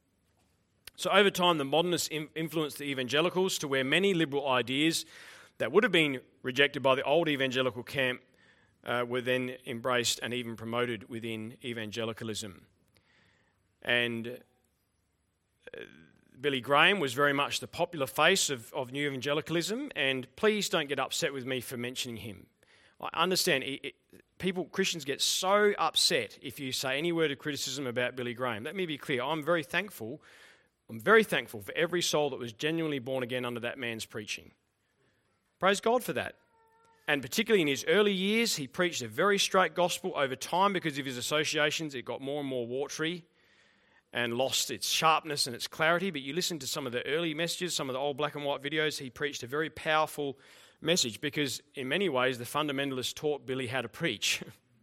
So over time, the modernists influenced the evangelicals to where many liberal ideas that would have been rejected by the old evangelical camp uh, were then embraced and even promoted within evangelicalism. And Uh, Billy Graham was very much the popular face of, of New Evangelicalism, and please don't get upset with me for mentioning him. I understand it, it, people, Christians get so upset if you say any word of criticism about Billy Graham. Let me be clear, I'm very thankful, I'm very thankful for every soul that was genuinely born again under that man's preaching. Praise God for that. And particularly in his early years, he preached a very straight gospel. Over time, because of his associations, it got more and more watery and lost its sharpness and its clarity. But you listen to some of the early messages, some of the old black and white videos, he preached a very powerful message because in many ways the fundamentalists taught Billy how to preach.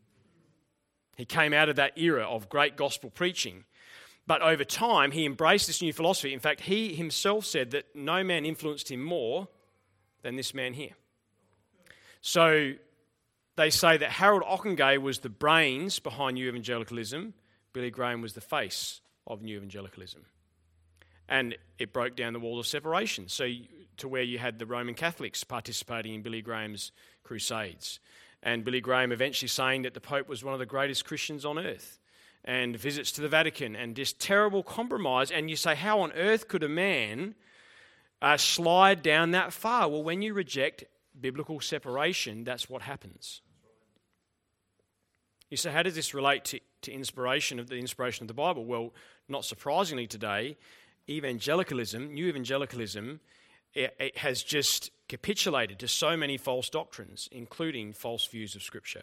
He came out of that era of great gospel preaching. But over time, he embraced this new philosophy. In fact, he himself said that no man influenced him more than this man here. So they say that Harold Ockenga was the brains behind New Evangelicalism. Billy Graham was the face of New Evangelicalism. And it broke down the wall of separation, so to where you had the Roman Catholics participating in Billy Graham's crusades. And Billy Graham eventually saying that the Pope was one of the greatest Christians on earth. and visits to the Vatican and this terrible compromise. And you say, how on earth could a man uh, slide down that far? Well, when you reject biblical separation, that's what happens. You say, how does this relate to, to inspiration of the inspiration of the Bible? Well, not surprisingly today, evangelicalism, new evangelicalism, it, it has just capitulated to so many false doctrines, including false views of Scripture.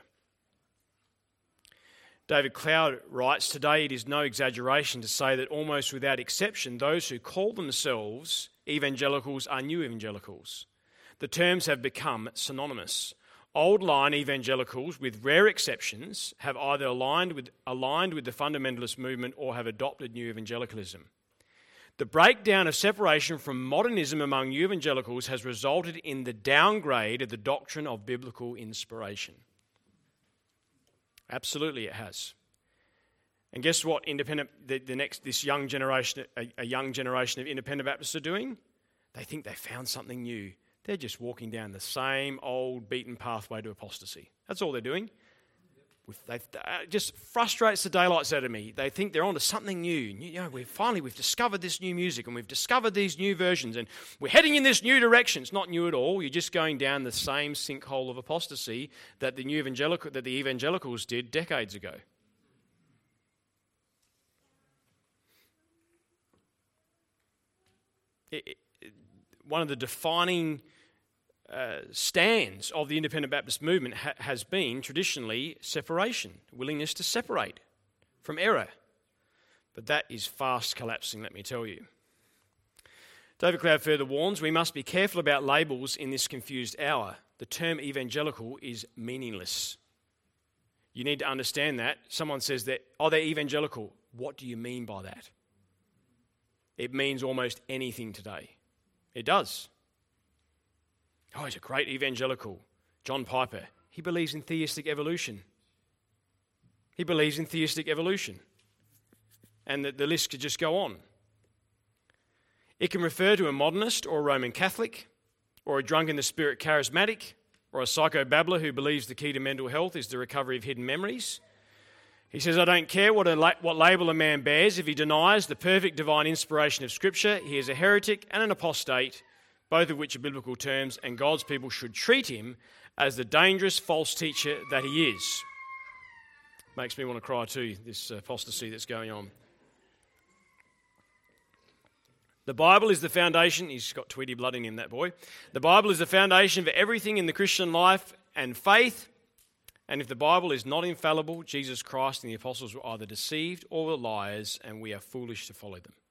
David Cloud writes, today it is no exaggeration to say that almost without exception, those who call themselves evangelicals are new evangelicals. The terms have become synonymous. Old line evangelicals, with rare exceptions, have either aligned with, aligned with the fundamentalist movement or have adopted new evangelicalism. The breakdown of separation from modernism among new evangelicals has resulted in the downgrade of the doctrine of biblical inspiration. Absolutely it has. And guess what independent the, the next this young generation a, a young generation of independent Baptists are doing? They think they found something new. They're just walking down the same old beaten pathway to apostasy. That's all they're doing. They, it just frustrates the daylights out of me. They think they're onto something new. You know, we finally we've discovered this new music and we've discovered these new versions and we're heading in this new direction. It's not new at all. You're just going down the same sinkhole of apostasy that the new evangelical that the evangelicals did decades ago. It, it, one of the defining Uh, stands of the independent Baptist movement ha- has been traditionally separation, willingness to separate from error. But that is fast collapsing, let me tell you. David Cloud further warns, we must be careful about labels in this confused hour. The term evangelical is meaningless. You need to understand that. Someone says that, oh, they're evangelical. What do you mean by that? It means almost anything today. It does. Oh, he's a great evangelical. John Piper. He believes in theistic evolution. He believes in theistic evolution. And the, the list could just go on. It can refer to a modernist or a Roman Catholic, or a drunk in the spirit charismatic, or a psychobabbler who believes the key to mental health is the recovery of hidden memories. He says, I don't care what, a la- what label a man bears. If he denies the perfect divine inspiration of Scripture, he is a heretic and an apostate, both of which are biblical terms, and God's people should treat him as the dangerous false teacher that he is. Makes me want to cry too, this apostasy that's going on. The Bible is the foundation. He's got Tweety blood in him, that boy. The Bible is the foundation for everything in the Christian life and faith. And if the Bible is not infallible, Jesus Christ and the apostles were either deceived or were liars, and we are foolish to follow them.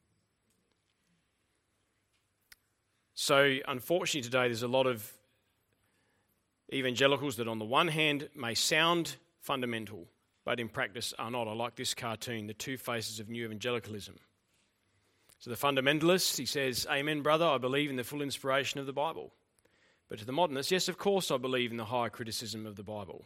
So, unfortunately today there's a lot of evangelicals that on the one hand may sound fundamental, but in practice are not. I like this cartoon, the two faces of new evangelicalism. So the fundamentalist, he says, amen, brother, I believe in the full inspiration of the Bible. But to the modernist, yes, of course I believe in the high criticism of the Bible.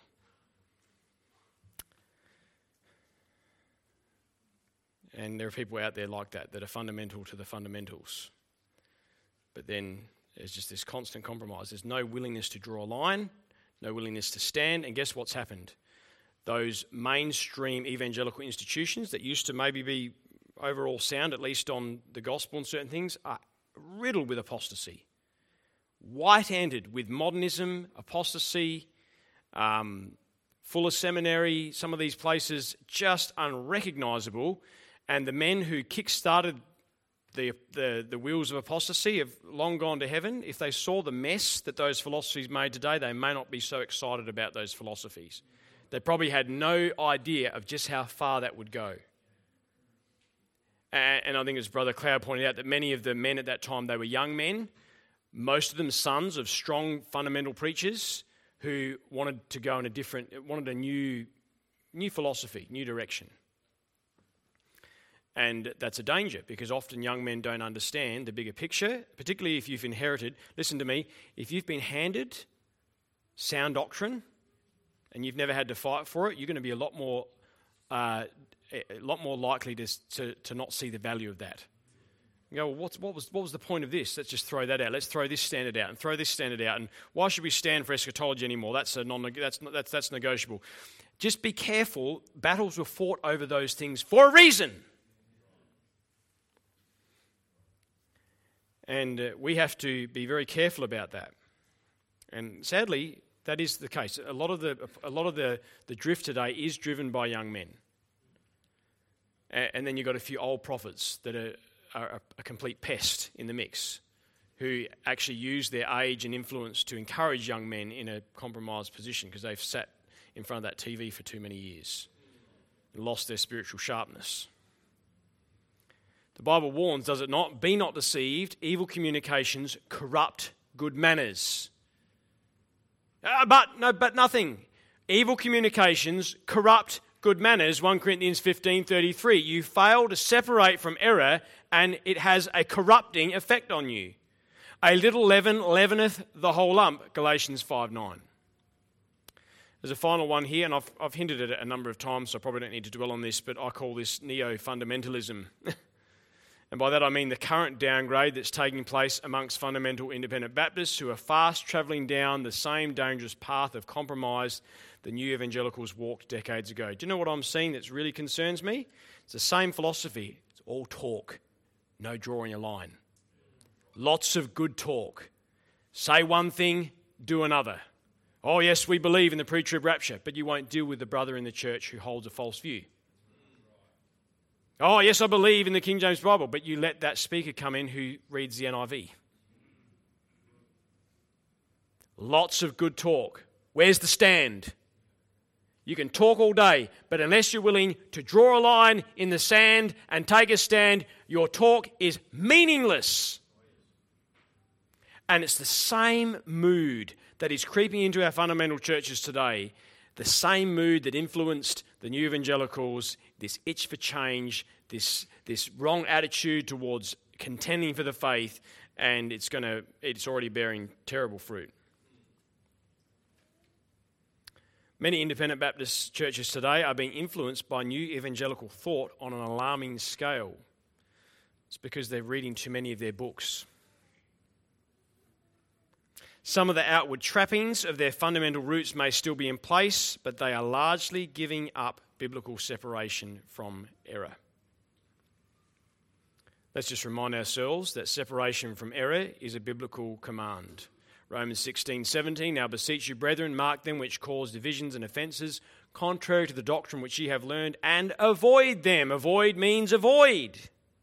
And there are people out there like that, that are fundamental to the fundamentals. But then there's just this constant compromise. There's no willingness to draw a line, no willingness to stand. And guess what's happened? Those mainstream evangelical institutions that used to maybe be overall sound, at least on the gospel and certain things, are riddled with apostasy. White-handed with modernism, apostasy, um, Fuller Seminary, some of these places just unrecognisable. And the men who kick-started The, the the wheels of apostasy have long gone to heaven. If they saw the mess that those philosophies made today, they may not be so excited about those philosophies. They probably had no idea of just how far that would go. And, and I think as Brother Cloud pointed out, that many of the men at that time, they were young men, most of them sons of strong fundamental preachers who wanted to go in a different, wanted a new, new philosophy, new direction. And that's a danger, because often young men don't understand the bigger picture, particularly if you've inherited. Listen to me, if you've been handed sound doctrine and you've never had to fight for it, you're going to be a lot more, uh, a lot more likely to, to to not see the value of that. You go, well, what's, what, was, what was the point of this? Let's just throw that out. Let's throw this standard out and throw this standard out. And why should we stand for eschatology anymore? That's, a non, that's, that's, that's negotiable. Just be careful. Battles were fought over those things for a reason. And uh, we have to be very careful about that. And sadly, that is the case. A lot of the a lot of the, the drift today is driven by young men. And then you've got a few old prophets that are, are a complete pest in the mix, who actually use their age and influence to encourage young men in a compromised position because they've sat in front of that T V for too many years and lost their spiritual sharpness. The Bible warns, does it not? Be not deceived. Evil communications corrupt good manners. Uh, but no, but nothing. Evil communications corrupt good manners. First Corinthians fifteen thirty-three. You fail to separate from error, and it has a corrupting effect on you. A little leaven leaveneth the whole lump. Galatians five nine. There's a final one here, and I've, I've hinted at it a number of times, so I probably don't need to dwell on this, but I call this neo-fundamentalism. And by that I mean the current downgrade that's taking place amongst fundamental independent Baptists who are fast travelling down the same dangerous path of compromise the new evangelicals walked decades ago. Do you know what I'm seeing that really concerns me? It's the same philosophy. It's all talk, no drawing a line. Lots of good talk. Say one thing, do another. Oh yes, we believe in the pre-trib rapture, but you won't deal with the brother in the church who holds a false view. Oh, yes, I believe in the King James Bible, but you let that speaker come in who reads the N I V. Lots of good talk. Where's the stand? You can talk all day, but unless you're willing to draw a line in the sand and take a stand, your talk is meaningless. And it's the same mood that is creeping into our fundamental churches today, the same mood that influenced the new evangelicals, this itch for change, this this wrong attitude towards contending for the faith, and it's going to it's already bearing terrible fruit. Many independent Baptist churches today are being influenced by new evangelical thought on an alarming scale. It's because they're reading too many of their books. Some of the outward trappings of their fundamental roots may still be in place, but they are largely giving up biblical separation from error. Let's just remind ourselves that separation from error is a biblical command. Romans sixteen seventeen, now beseech you, brethren, mark them which cause divisions and offences, contrary to the doctrine which ye have learned, and avoid them. Avoid means avoid.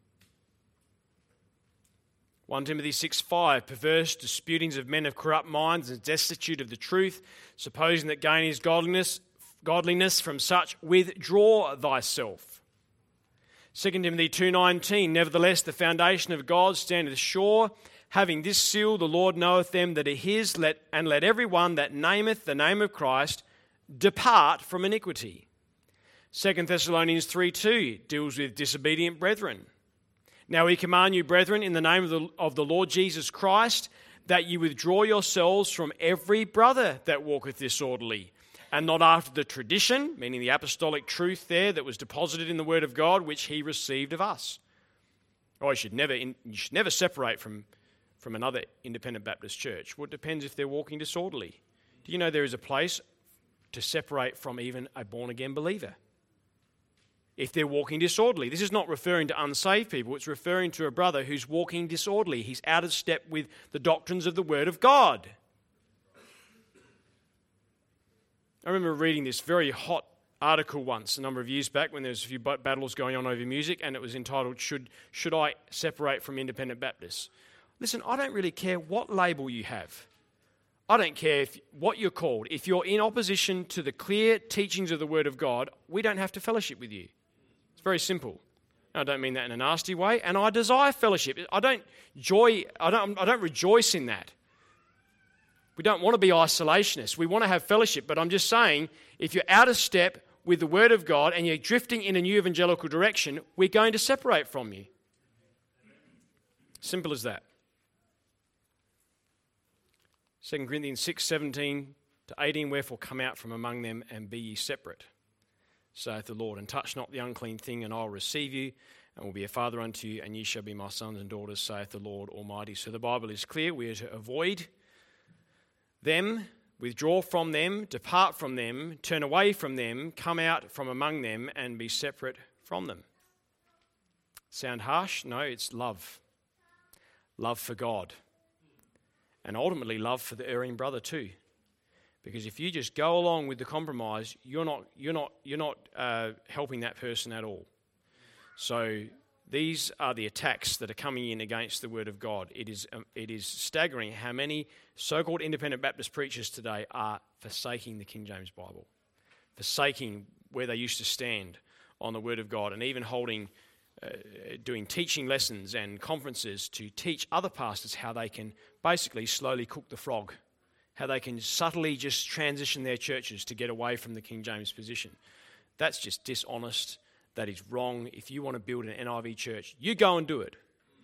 First Timothy six five, perverse disputings of men of corrupt minds and destitute of the truth, supposing that gain is godliness, godliness from such withdraw thyself. Second Timothy two nineteen, nevertheless the foundation of God standeth sure, having this seal, the Lord knoweth them that are his, let, and let every one that nameth the name of Christ depart from iniquity. Second Thessalonians three two deals with disobedient brethren. Now we command you, brethren, in the name of the, of the Lord Jesus Christ, that you withdraw yourselves from every brother that walketh disorderly, and not after the tradition, meaning the apostolic truth there that was deposited in the Word of God, which he received of us. Oh, you should never, you should never separate from, from another independent Baptist church. Well, it depends if they're walking disorderly. Do you know there is a place to separate from even a born-again believer if they're walking disorderly? This is not referring to unsaved people. It's referring to a brother who's walking disorderly. He's out of step with the doctrines of the Word of God. I remember reading this very hot article once a number of years back when there was a few battles going on over music, and it was entitled, Should, Should I Separate from Independent Baptists? Listen, I don't really care what label you have. I don't care if, what you're called. If you're in opposition to the clear teachings of the Word of God, we don't have to fellowship with you. It's very simple. I don't mean that in a nasty way, and I desire fellowship. I don't joy. I don't. I don't rejoice in that. We don't want to be isolationists. We want to have fellowship, but I'm just saying, if you're out of step with the Word of God and you're drifting in a new evangelical direction, we're going to separate from you. Simple as that. Second Corinthians six seventeen to eighteen, wherefore come out from among them and be ye separate, saith the Lord, and touch not the unclean thing, and I'll receive you, and will be a father unto you, and ye shall be my sons and daughters, saith the Lord Almighty. So the Bible is clear. We are to avoid them, withdraw from them, depart from them, turn away from them, come out from among them, and be separate from them. Sound harsh? No, it's love. Love for God. And ultimately love for the erring brother too. Because if you just go along with the compromise, you're not you're not you're not uh, helping that person at all. So these are the attacks that are coming in against the Word of God. It is um, it is staggering how many so-called independent Baptist preachers today are forsaking the King James Bible, forsaking where they used to stand on the Word of God, and even holding, uh, doing teaching lessons and conferences to teach other pastors how they can basically slowly cook the frog, how they can subtly just transition their churches to get away from the King James position. That's just dishonest. That is wrong. If you want to build an N I V church, you go and do it.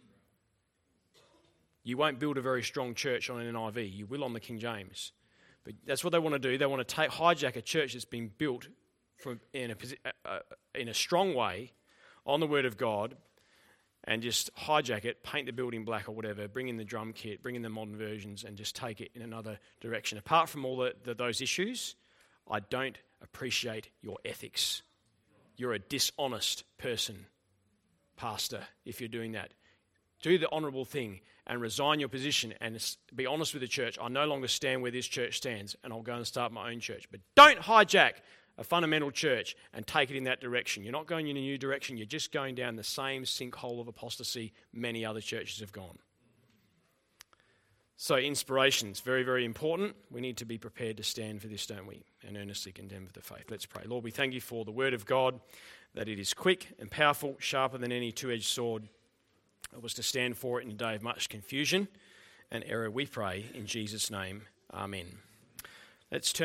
You won't build a very strong church on an N I V. You will on the King James. But that's what they want to do. They want to take, hijack a church that's been built from in a, uh, in a strong way on the Word of God, and just hijack it, paint the building black or whatever, bring in the drum kit, bring in the modern versions, and just take it in another direction. Apart from all the, the, those issues, I don't appreciate your ethics. You're a dishonest person, pastor, if you're doing that. Do the honourable thing and resign your position and be honest with the church. I no longer stand where this church stands, and I'll go and start my own church. But don't hijack a fundamental church and take it in that direction. You're not going in a new direction. You're just going down the same sinkhole of apostasy many other churches have gone. So inspiration is very, very important. We need to be prepared to stand for this, don't we? And earnestly contend for the faith. Let's pray. Lord, we thank you for the Word of God, that it is quick and powerful, sharper than any two-edged sword. Help us to stand for it in a day of much confusion and error, we pray in Jesus' name. Amen. Let's turn